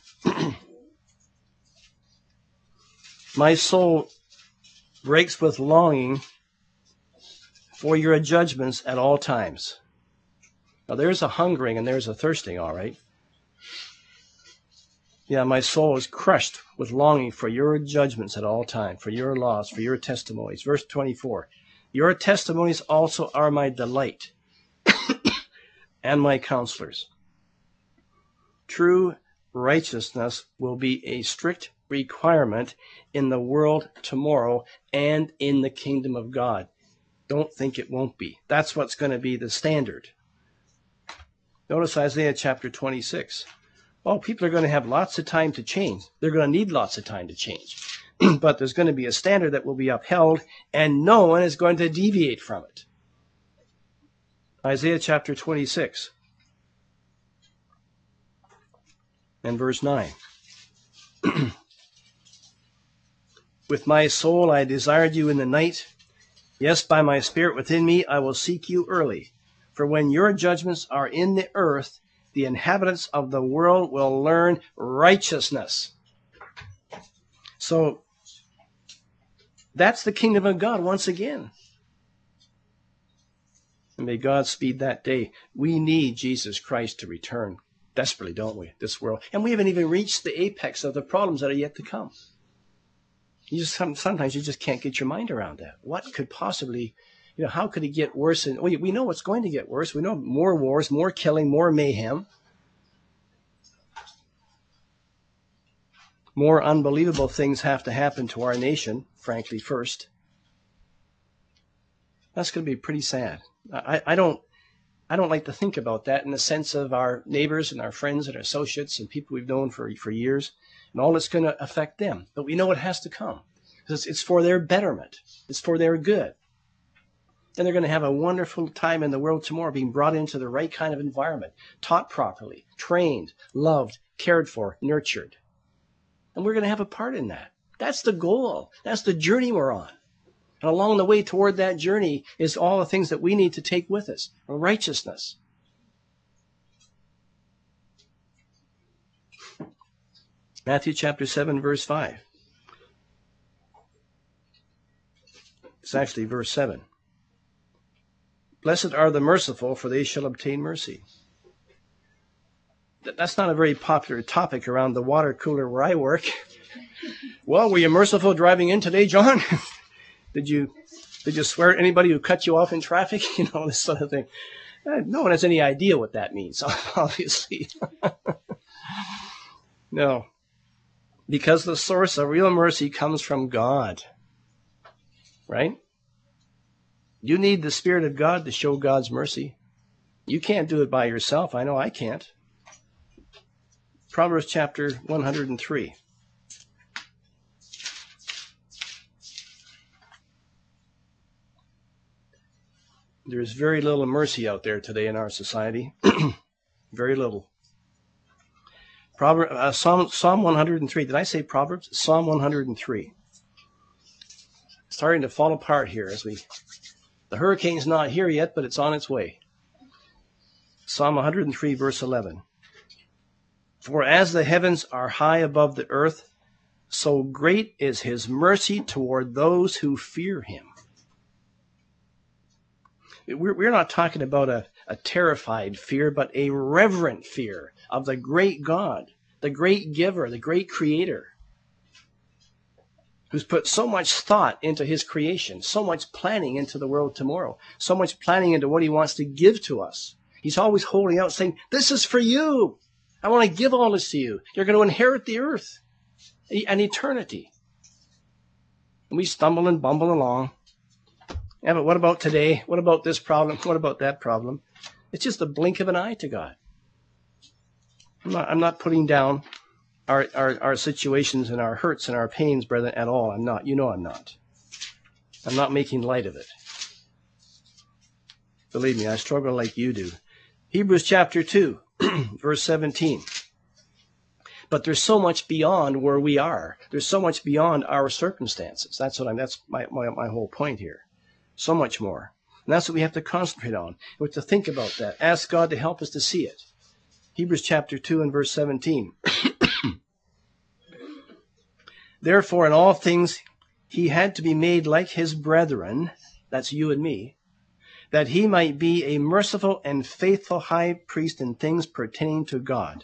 My soul breaks with longing for your judgments at all times. Now there's a hungering and there's a thirsting, all right. Yeah, my soul is crushed with longing for your judgments at all times, for your laws, for your testimonies. Verse 24. Your testimonies also are my delight and my counselors. True righteousness will be a strict requirement in the world tomorrow and in the kingdom of God. Don't think it won't be. That's what's going to be the standard. Notice Isaiah chapter 26. Oh, people are going to have lots of time to change. They're going to need lots of time to change. But there's going to be a standard that will be upheld, and no one is going to deviate from it. Isaiah chapter 26 and verse 9. With my soul I desired you in the night. Yes, by my spirit within me I will seek you early. For when your judgments are in the earth, the inhabitants of the world will learn righteousness. So that's the kingdom of God once again. And may God speed that day. We need Jesus Christ to return desperately, don't we, this world? And we haven't even reached the apex of the problems that are yet to come. Sometimes you just can't get your mind around that. What could possibly, how could it get worse? And we know it's going to get worse. We know more wars, more killing, more mayhem. More unbelievable things have to happen to our nation, frankly, first. That's going to be pretty sad. I don't like to think about that in the sense of our neighbors and our friends and our associates and people we've known for years and all that's going to affect them. But we know it has to come. Because it's for their betterment. It's for their good. And they're going to have a wonderful time in the world tomorrow, being brought into the right kind of environment, taught properly, trained, loved, cared for, nurtured. And we're going to have a part in that. That's the goal. That's the journey we're on. And along the way toward that journey is all the things that we need to take with us. Righteousness. Matthew chapter 7, verse 5. It's actually verse 7. Blessed are the merciful, for they shall obtain mercy. That's not a very popular topic around the water cooler where I work. Well, were you merciful driving in today, John? Did you swear at anybody who cut you off in traffic? This sort of thing. No one has any idea what that means, obviously. No. Because the source of real mercy comes from God. Right? You need the Spirit of God to show God's mercy. You can't do it by yourself. I know I can't. Proverbs chapter 103. There's very little mercy out there today in our society. Very little. Psalm 103. Did I say Proverbs? Psalm 103. Starting to fall apart here as the hurricane's not here yet, but it's on its way. Psalm 103, verse 11. For as the heavens are high above the earth, so great is his mercy toward those who fear him. We're not talking about a terrified fear, but a reverent fear of the great God, the great giver, the great creator, who's put so much thought into his creation, so much planning into the world tomorrow, so much planning into what he wants to give to us. He's always holding out saying, this is for you. I want to give all this to you. You're going to inherit the earth and eternity. And we stumble and bumble along. Yeah, but what about today? What about this problem? What about that problem? It's just a blink of an eye to God. I'm not putting down our situations and our hurts and our pains, brethren, at all. I'm not. You know I'm not. I'm not making light of it. Believe me, I struggle like you do. Hebrews chapter 2, verse 17. But there's so much beyond where we are. There's so much beyond our circumstances. That's my whole point here. So much more. And that's what we have to concentrate on. We have to think about that. Ask God to help us to see it. Hebrews chapter 2 and verse 17. Therefore, in all things, he had to be made like his brethren, that's you and me, that he might be a merciful and faithful high priest in things pertaining to God,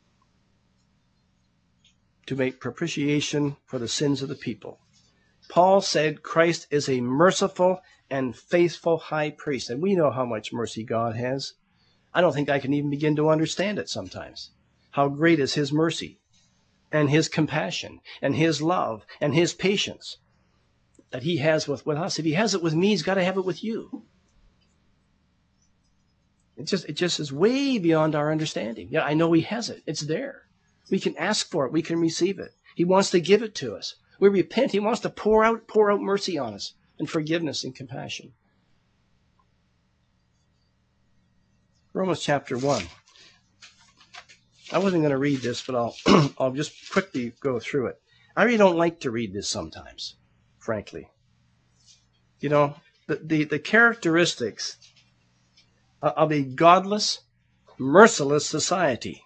to make propitiation for the sins of the people. Paul said Christ is a merciful and faithful high priest. And we know how much mercy God has. I don't think I can even begin to understand it sometimes. How great is his mercy and his compassion and his love and his patience that he has with us. If he has it with me, he's got to have it with you. It just is way beyond our understanding. Yeah, I know he has it. It's there. We can ask for it. We can receive it. He wants to give it to us. We repent. He wants to pour out mercy on us and forgiveness and compassion. Romans chapter 1. I wasn't going to read this, but I'll just quickly go through it. I really don't like to read this sometimes, frankly. You know, the characteristics of a godless, merciless society.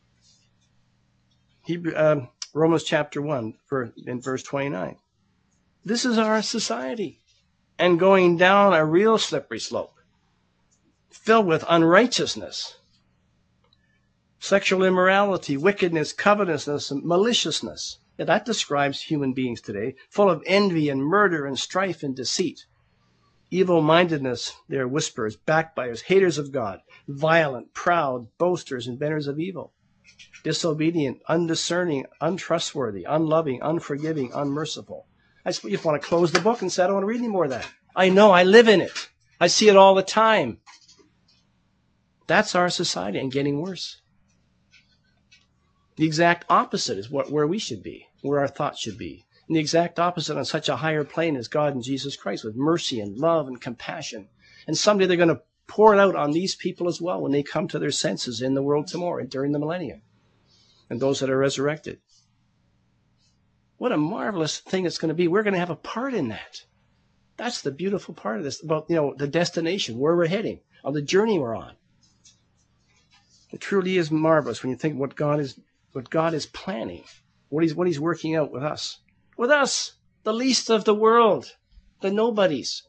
Romans chapter 1, in verse 29. This is our society, and going down a real slippery slope, filled with unrighteousness, sexual immorality, wickedness, covetousness, and maliciousness. Yeah, that describes human beings today, full of envy and murder and strife and deceit. Evil-mindedness, they're whisperers, backbiters, haters of God, violent, proud, boasters, inventors of evil, disobedient, undiscerning, untrustworthy, unloving, unforgiving, unmerciful. I just want to close the book and say, I don't want to read any more of that. I know, I live in it. I see it all the time. That's our society and getting worse. The exact opposite is where we should be, where our thoughts should be. And the exact opposite on such a higher plane is God and Jesus Christ, with mercy and love and compassion. And someday they're going to pour it out on these people as well when they come to their senses in the world tomorrow and during the millennium, and those that are resurrected. What a marvelous thing it's going to be. We're going to have a part in that. That's the beautiful part of this, about, the destination, where we're heading, on the journey we're on. It truly is marvelous when you think what God is planning, what he's working out with us. With us, the least of the world, the nobodies.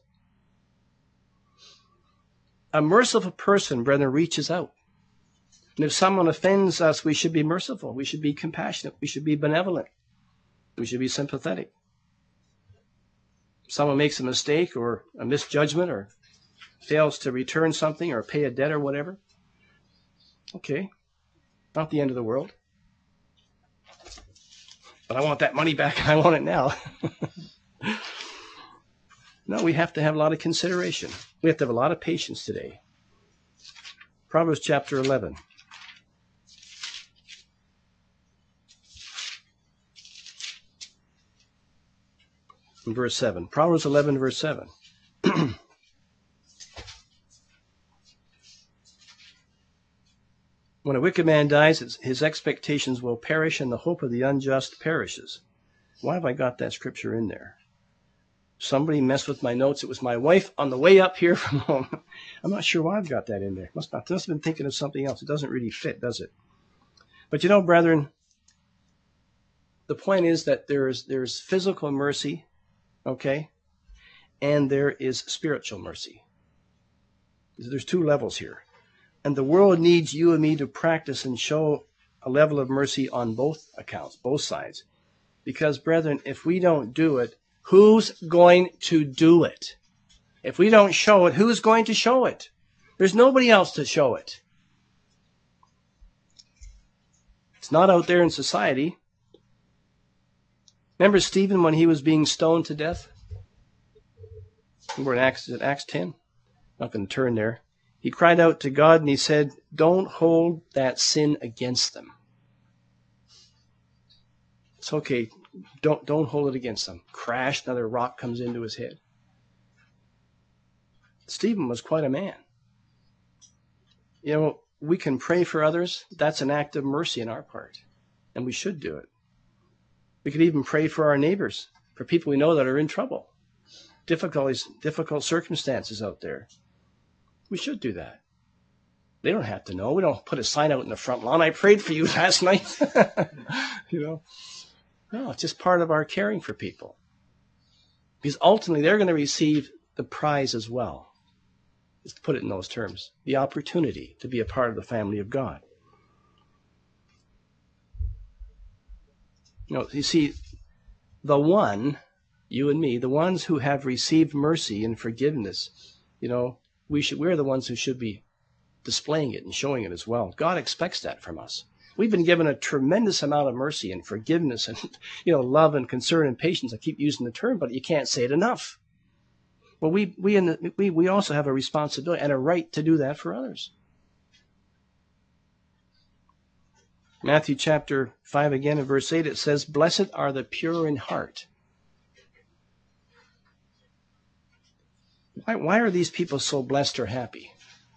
A merciful person, brethren, reaches out. And if someone offends us, we should be merciful. We should be compassionate. We should be benevolent. We should be sympathetic. If someone makes a mistake or a misjudgment or fails to return something or pay a debt or whatever, okay, not the end of the world. But I want that money back and I want it now. No, we have to have a lot of consideration. We have to have a lot of patience today. Proverbs chapter 11. Verse 7. Proverbs 11, verse 7. When a wicked man dies, his expectations will perish, and the hope of the unjust perishes. Why have I got that scripture in there? Somebody messed with my notes. It was my wife on the way up here from home. I'm not sure why I've got that in there. Must have been thinking of something else. It doesn't really fit, does it? But brethren, the point is that there's physical mercy, okay, and there is spiritual mercy. There's two levels here. And the world needs you and me to practice and show a level of mercy on both accounts, both sides. Because, brethren, if we don't do it, who's going to do it? If we don't show it, who's going to show it? There's nobody else to show it. It's not out there in society. Remember Stephen when he was being stoned to death? We're in Acts 10. I'm not going to turn there. He cried out to God and he said, don't hold that sin against them. It's okay. Don't hold it against them. Crash, another rock comes into his head. Stephen was quite a man. We can pray for others. That's an act of mercy on our part. And we should do it. We could even pray for our neighbors, for people we know that are in trouble. Difficult circumstances out there. We should do that. They don't have to know. We don't put a sign out in the front lawn. I prayed for you last night. No, it's just part of our caring for people. Because ultimately they're going to receive the prize as well. Just to put it in those terms. The opportunity to be a part of the family of God. You see, the one, you and me, the ones who have received mercy and forgiveness, we're the ones who should be displaying it and showing it as well. God expects that from us. We've been given a tremendous amount of mercy and forgiveness and, love and concern and patience. I keep using the term, but you can't say it enough. Well, we also have a responsibility and a right to do that for others. Matthew chapter 5 again in verse 8, it says, blessed are the pure in heart. Why are these people so blessed or happy?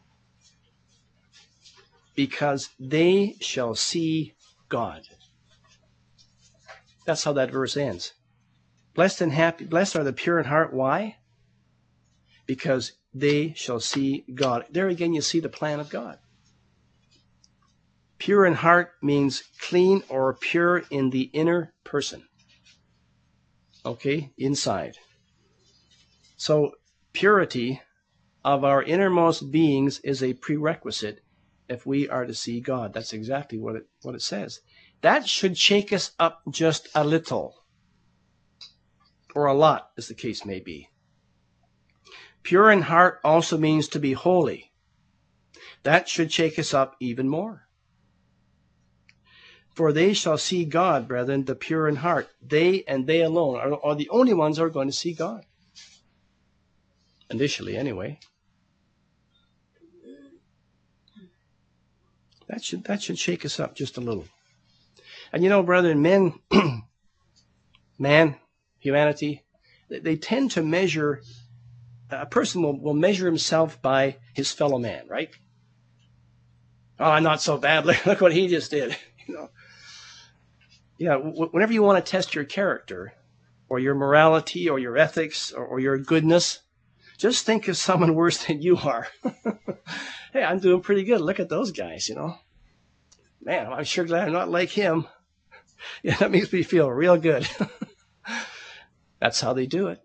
Because they shall see God. That's how that verse ends. Blessed and happy, blessed are the pure in heart. Why? Because they shall see God. There again you see the plan of God. Pure in heart means clean or pure in the inner person. Okay, inside. So purity of our innermost beings is a prerequisite if we are to see God. That's exactly what it says. That should shake us up just a little, or a lot, as the case may be. Pure in heart also means to be holy. That should shake us up even more. For they shall see God, brethren, the pure in heart. They and they alone are the only ones who are going to see God. Initially, anyway. That should shake us up just a little. And brethren, man humanity, they tend to measure, a person will measure himself by his fellow man, right? Oh, I'm not so bad. Look what he just did. Yeah, whenever you want to test your character or your morality or your ethics or your goodness, just think of someone worse than you are. Hey, I'm doing pretty good. Look at those guys, Man, I'm sure glad I'm not like him. Yeah, that makes me feel real good. That's how they do it.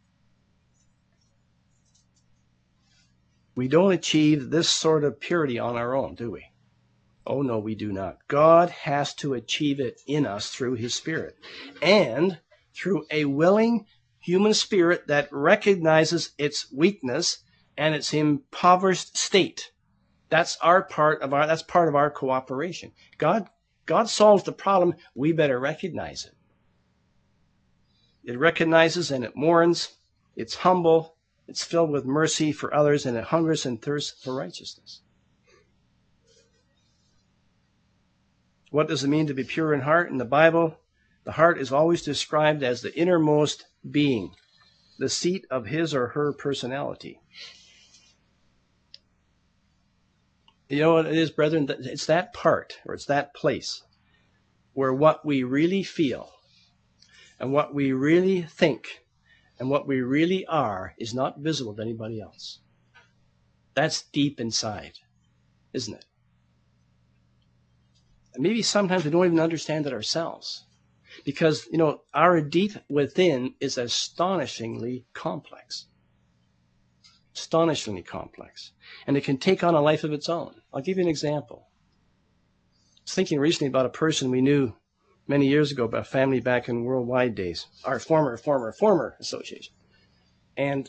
We don't achieve this sort of purity on our own, do we? Oh, no, we do not. God has to achieve it in us through his Spirit and through a willing human spirit that recognizes its weakness and its impoverished state. That's part of our cooperation. God solves the problem. We better recognize it. It recognizes and it mourns. It's humble. It's filled with mercy for others, and it hungers and thirsts for righteousness. What does it mean to be pure in heart? In the Bible, the heart is always described as the innermost being, the seat of his or her personality. You know what it is, brethren? It's that part, or it's that place, where what we really feel and what we really think and what we really are is not visible to anybody else. That's deep inside, isn't it? And maybe sometimes we don't even understand it ourselves. Because, our deep within is astonishingly complex. Astonishingly complex. And it can take on a life of its own. I'll give you an example. I was thinking recently about a person we knew many years ago, about a family back in Worldwide days, our former association. And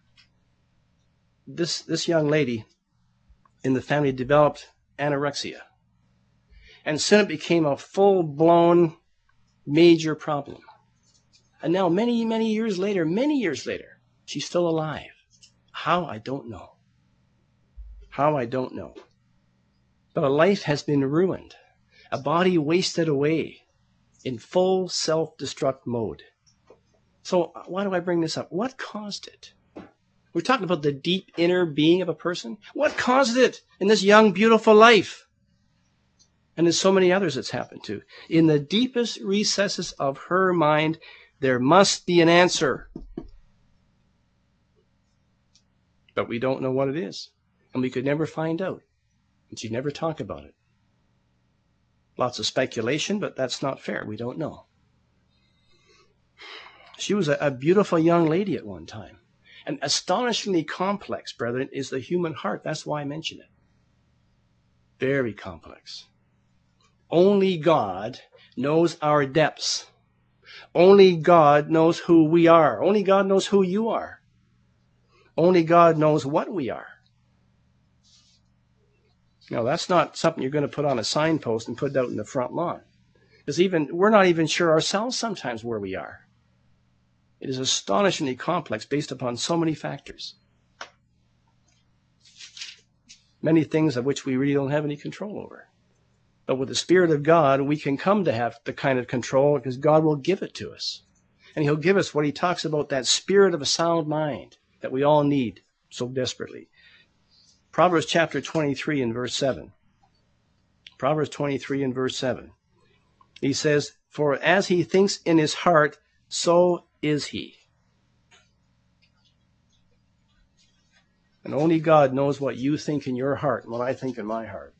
this young lady in the family developed anorexia. And soon it became a full-blown major problem. And now many years later, she's still alive. How? I don't know. But a life has been ruined. A body wasted away in full self-destruct mode. So why do I bring this up? What caused it? We're talking about the deep inner being of a person. What caused it in this young, beautiful life? And there's so many others it's happened to. In the deepest recesses of her mind, there must be an answer. But we don't know what it is. And we could never find out. And she'd never talk about it. Lots of speculation, but that's not fair. We don't know. She was a beautiful young lady at one time. And astonishingly complex, brethren, is the human heart. That's why I mention it. Very complex. Only God knows our depths. Only God knows who we are. Only God knows who you are. Only God knows what we are. Now, that's not something you're going to put on a signpost and put out in the front lawn. Because we're not even sure ourselves sometimes where we are. It is astonishingly complex based upon so many factors. Many things of which we really don't have any control over. But with the Spirit of God, we can come to have the kind of control because God will give it to us. And he'll give us what he talks about, that spirit of a sound mind that we all need so desperately. Proverbs chapter 23 and verse 7. Proverbs 23 and verse 7. He says, "For as he thinks in his heart, so is he." And only God knows what you think in your heart and what I think in my heart.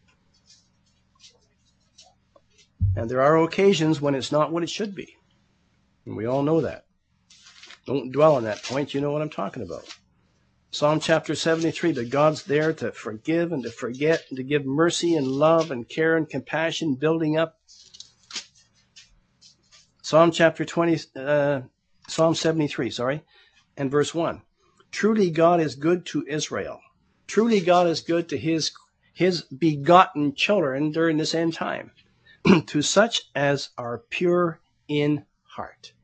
And there are occasions when it's not what it should be. And we all know that. Don't dwell on that point. You know what I'm talking about. Psalm chapter 73, that God's there to forgive and to forget and to give mercy and love and care and compassion, building up. Psalm 73, and verse 1. Truly God is good to Israel. Truly God is good to his begotten children during this end time, to such as are pure in heart.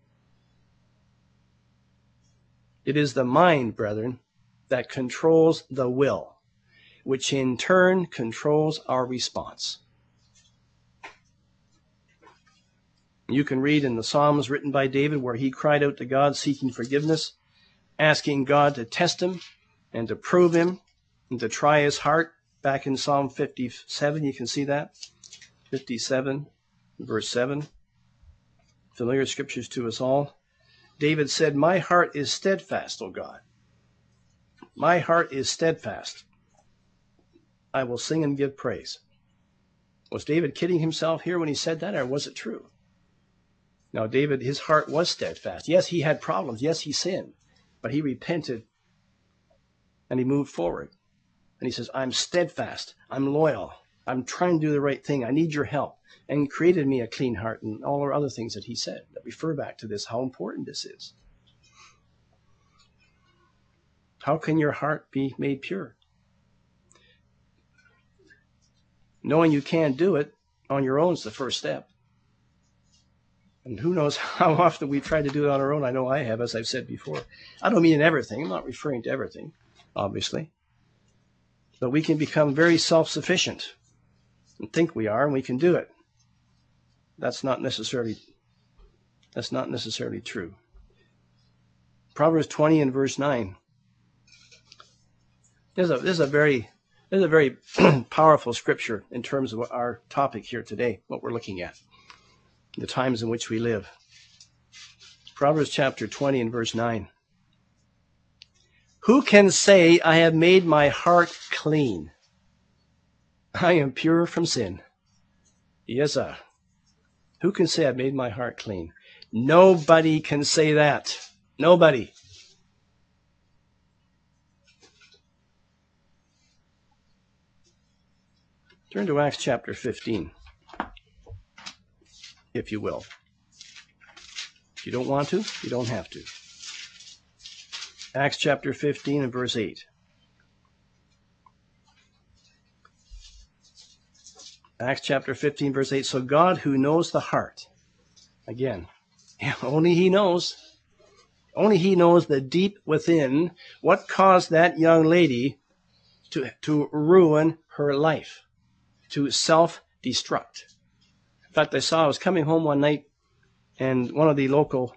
It is the mind, brethren, that controls the will, which in turn controls our response. You can read in the Psalms written by David where he cried out to God seeking forgiveness, asking God to test him and to prove him and to try his heart. Back in Psalm 57, you can see that. 57, verse 7. Familiar scriptures to us all. David said, "My heart is steadfast, O God. My heart is steadfast. I will sing and give praise." Was David kidding himself here when he said that, or was it true? Now, David, his heart was steadfast. Yes, he had problems. Yes, he sinned. But he repented and he moved forward. And he says, "I'm steadfast. I'm loyal. I'm trying to do the right thing. I need your help." And he created me a clean heart and all our other things that he said that refer back to this, how important this is. How can your heart be made pure? Knowing you can't do it on your own is the first step. And who knows how often we try to do it on our own. I know I have, as I've said before. I don't mean in everything. I'm not referring to everything, obviously. But we can become very self-sufficient and think we are, and we can do it. That's not necessarily true. Proverbs 20 and verse 9. This is a very powerful scripture in terms of our topic here today, what we're looking at, the times in which we live. Proverbs chapter 20 and verse 9. Who can say, "I have made my heart clean"? I am pure from sin. Yes, sir. Who can say, "I've made my heart clean"? Nobody can say that. Nobody. Turn to Acts chapter 15, if you will. If you don't want to, you don't have to. Acts chapter 15 and verse 8. Acts chapter 15, verse 8. So God, who knows the heart, again, only he knows the deep within what caused that young lady to ruin her life, to self-destruct. In fact, I was coming home one night, and one of the local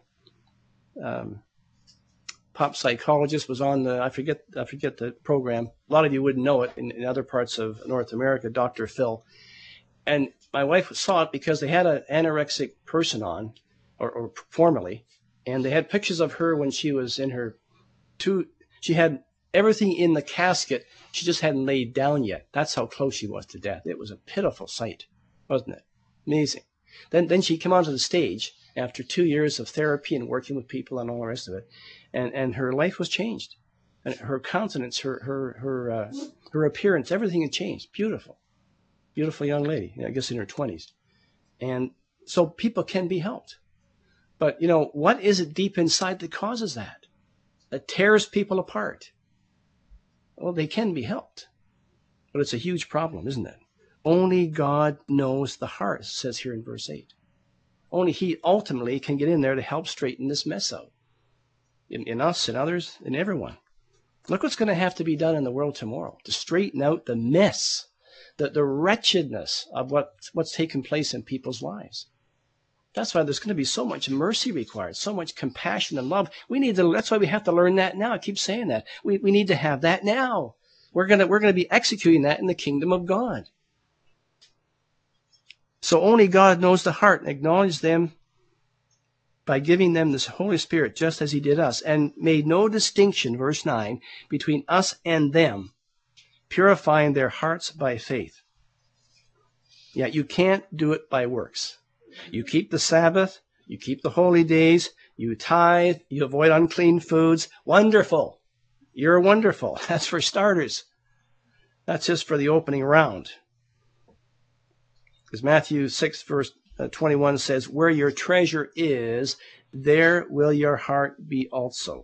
pop psychologists was on I forget the program. A lot of you wouldn't know it in other parts of North America, Dr. Phil. And my wife saw it because they had an anorexic person on, or formerly, and they had pictures of her when she was in her she had everything in the casket. She just hadn't laid down yet. That's how close she was to death. It was a pitiful sight, wasn't it? Amazing. Then she came onto the stage after 2 years of therapy and working with people and all the rest of it, and her life was changed, and her countenance, her appearance, everything had changed. Beautiful young lady, I guess in her 20s, and so people can be helped. But what is it deep inside that causes that tears people apart? Well, they can be helped, but it's a huge problem, isn't it? Only God knows the heart, it says here in verse 8. Only he ultimately can get in there to help straighten this mess out. In us, in others, in everyone. Look what's going to have to be done in the world tomorrow to straighten out the mess, the wretchedness of what's taken place in people's lives. That's why there's going to be so much mercy required, so much compassion and love. That's why we have to learn that now. I keep saying that. We need to have that now. We're going to be executing that in the kingdom of God. So only God knows the heart and acknowledges them by giving them this Holy Spirit just as he did us, and made no distinction, verse 9, between us and them, purifying their hearts by faith. Yeah, you can't do it by works. You keep the Sabbath, you keep the holy days, you tithe, you avoid unclean foods. Wonderful. You're wonderful. That's for starters. That's just for the opening round. Because Matthew 6, verse 21 says, where your treasure is, there will your heart be also.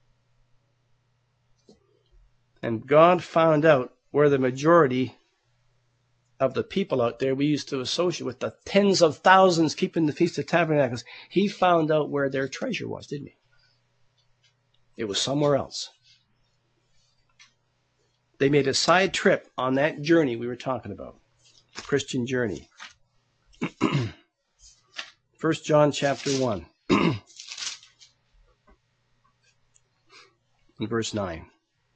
And God found out where the majority of the people out there we used to associate with, the tens of thousands keeping the Feast of Tabernacles, he found out where their treasure was, didn't he? It was somewhere else. They made a side trip on that journey we were talking about, Christian journey, 1 John chapter 1 and verse 9.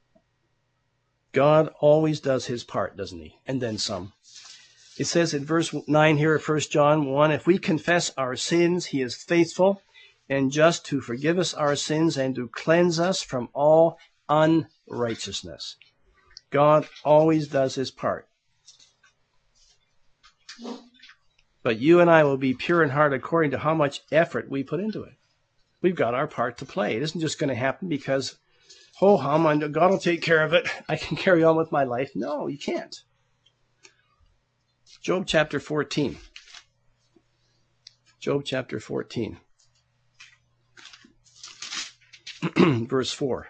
God always does his part, doesn't he? And then some. It says in verse 9 here of 1 John 1, if we confess our sins, he is faithful and just to forgive us our sins and to cleanse us from all unrighteousness. God always does his part. But you and I will be pure in heart according to how much effort we put into it. We've got our part to play. It isn't just going to happen because, God will take care of it. I can carry on with my life. No, you can't. Job chapter 14. Job chapter 14. Verse 4.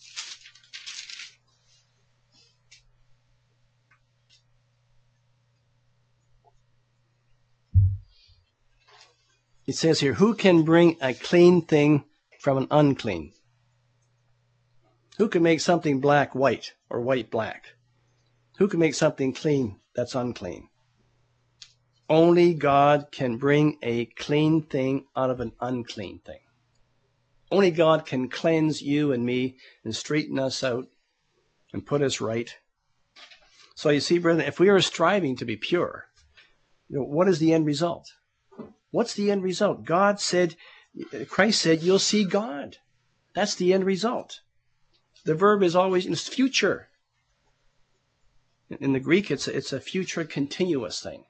It says here, who can bring a clean thing from an unclean? Who can make something black white or white black? Who can make something clean that's unclean? Only God can bring a clean thing out of an unclean thing. Only God can cleanse you and me and straighten us out and put us right. So you see, brethren, if we are striving to be pure, what is the end result? What's the end result? Christ said, you'll see God. That's the end result. The verb is always in future. In the Greek, it's a future continuous thing.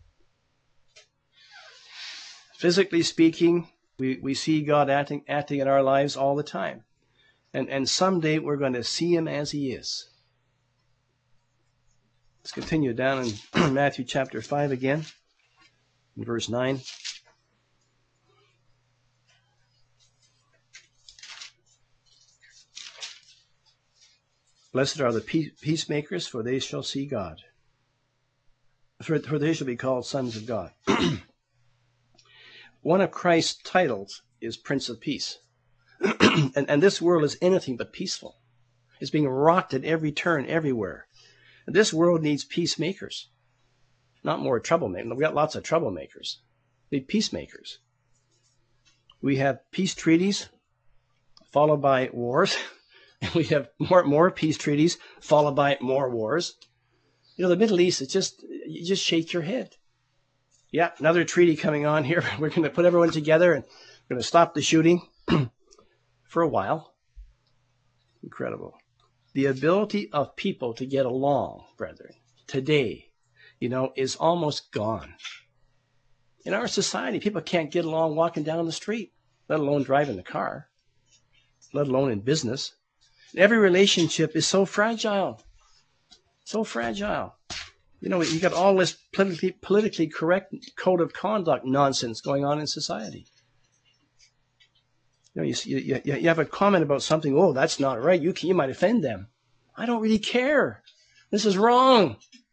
Physically speaking, we see God acting in our lives all the time. And someday we're going to see him as he is. Let's continue down in Matthew chapter 5 again, in verse 9. Blessed are the peacemakers, for they shall see God. For they shall be called sons of God. One of Christ's titles is Prince of Peace. and this world is anything but peaceful. It's being rocked at every turn, everywhere. And this world needs peacemakers, not more troublemakers. We've got lots of troublemakers. We need peacemakers. We have peace treaties followed by wars. And we have more peace treaties followed by more wars. The Middle East, you just shake your head. Yeah, another treaty coming on here. We're going to put everyone together and we're going to stop the shooting for a while. Incredible. The ability of people to get along, brethren, today, is almost gone. In our society, people can't get along walking down the street, let alone driving the car, let alone in business. Every relationship is so fragile. So fragile. You got all this politically correct code of conduct nonsense going on in society. You have a comment about something, oh, that's not right. You might offend them. I don't really care. This is wrong.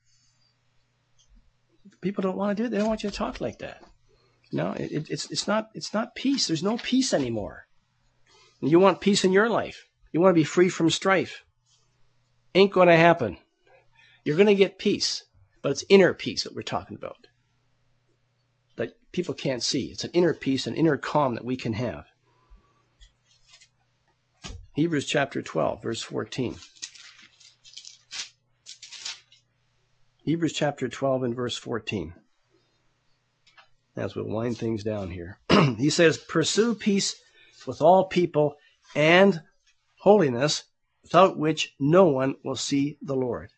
People don't want to do it. They don't want you to talk like that. No, it's not peace. There's no peace anymore. And you want peace in your life. You want to be free from strife. Ain't going to happen. You're going to get peace, but it's inner peace that we're talking about. That people can't see. It's an inner peace, an inner calm that we can have. Hebrews chapter 12, verse 14. Hebrews chapter 12 and verse 14. As we'll wind things down here. He says, pursue peace with all people and holiness, without which no one will see the Lord.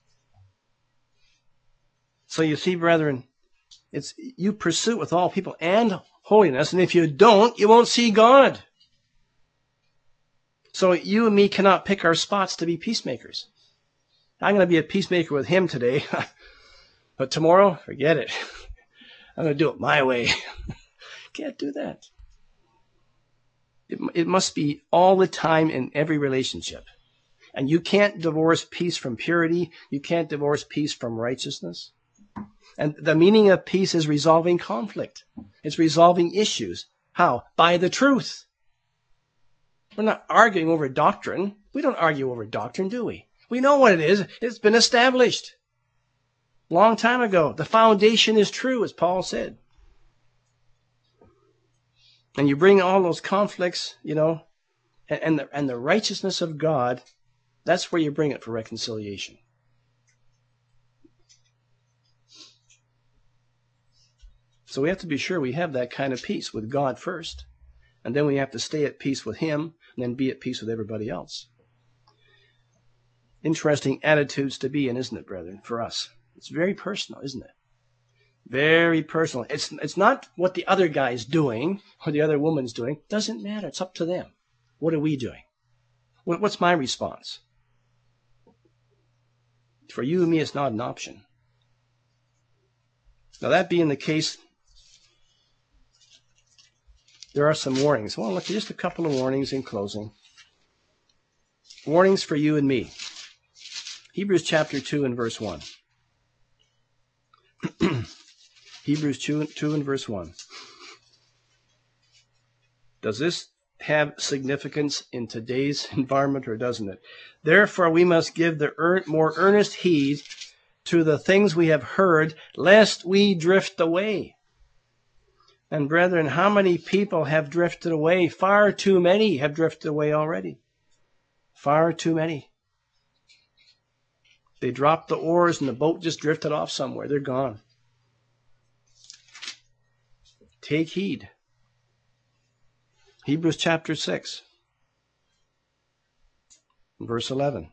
So you see, brethren, it's you pursue with all people and holiness, and if you don't, you won't see God. So you and me cannot pick our spots to be peacemakers. I'm going to be a peacemaker with him today, but tomorrow, forget it. I'm going to do it my way. Can't do that. It must be all the time in every relationship. And you can't divorce peace from purity. You can't divorce peace from righteousness. And the meaning of peace is resolving conflict. It's resolving issues. How? By the truth. We're not arguing over doctrine. We don't argue over doctrine, do we? We know what it is. It's been established long time ago. The foundation is true, as Paul said. And you bring all those conflicts, and the righteousness of God, that's where you bring it for reconciliation. So we have to be sure we have that kind of peace with God first, and then we have to stay at peace with Him, and then be at peace with everybody else. Interesting attitudes to be in, isn't it, brethren, for us? It's very personal, isn't it? Very personal. It's not what the other guy's doing or the other woman's doing. It doesn't matter. It's up to them. What are we doing? What's my response? For you and me, it's not an option. Now, that being the case, there are some warnings. Well, look, just a couple of warnings in closing. Warnings for you and me. Hebrews chapter 2 and verse 1. Hebrews 2 and verse 1. Does this have significance in today's environment, or doesn't it? Therefore, we must give the more earnest heed to the things we have heard, lest we drift away. And brethren, how many people have drifted away? Far too many have drifted away already. Far too many. They dropped the oars and the boat just drifted off somewhere. They're gone. Take heed. Hebrews chapter 6, verse 11.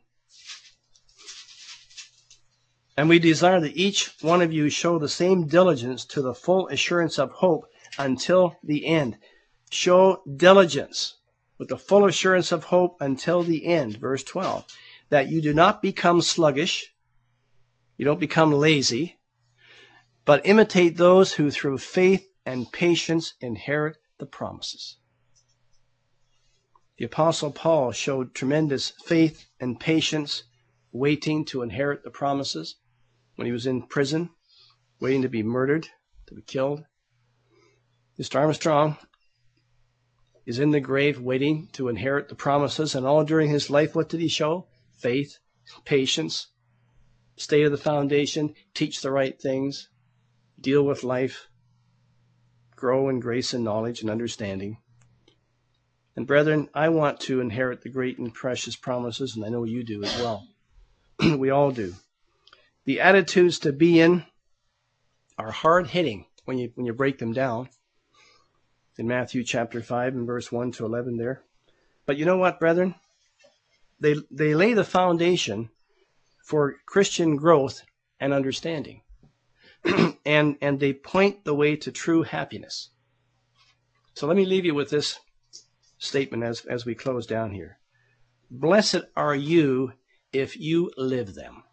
And we desire that each one of you show the same diligence to the full assurance of hope until the end. Show diligence with the full assurance of hope until the end. Verse 12. That you do not become sluggish, you don't become lazy, but imitate those who through faith and patience inherit the promises. The Apostle Paul showed tremendous faith and patience, waiting to inherit the promises when he was in prison, waiting to be murdered, to be killed. Mr. Armstrong is in the grave waiting to inherit the promises, and all during his life, what did he show? Faith, patience, stay to the foundation, teach the right things, deal with life, grow in grace and knowledge and understanding. And brethren, I want to inherit the great and precious promises, and I know you do as well. We all do. The attitudes to be in are hard-hitting when you break them down. In Matthew chapter 5 and verse 1 to 11 there. But you know what, brethren? They lay the foundation for Christian growth and understanding. and they point the way to true happiness. So let me leave you with this statement as we close down here. Blessed are you if you live them.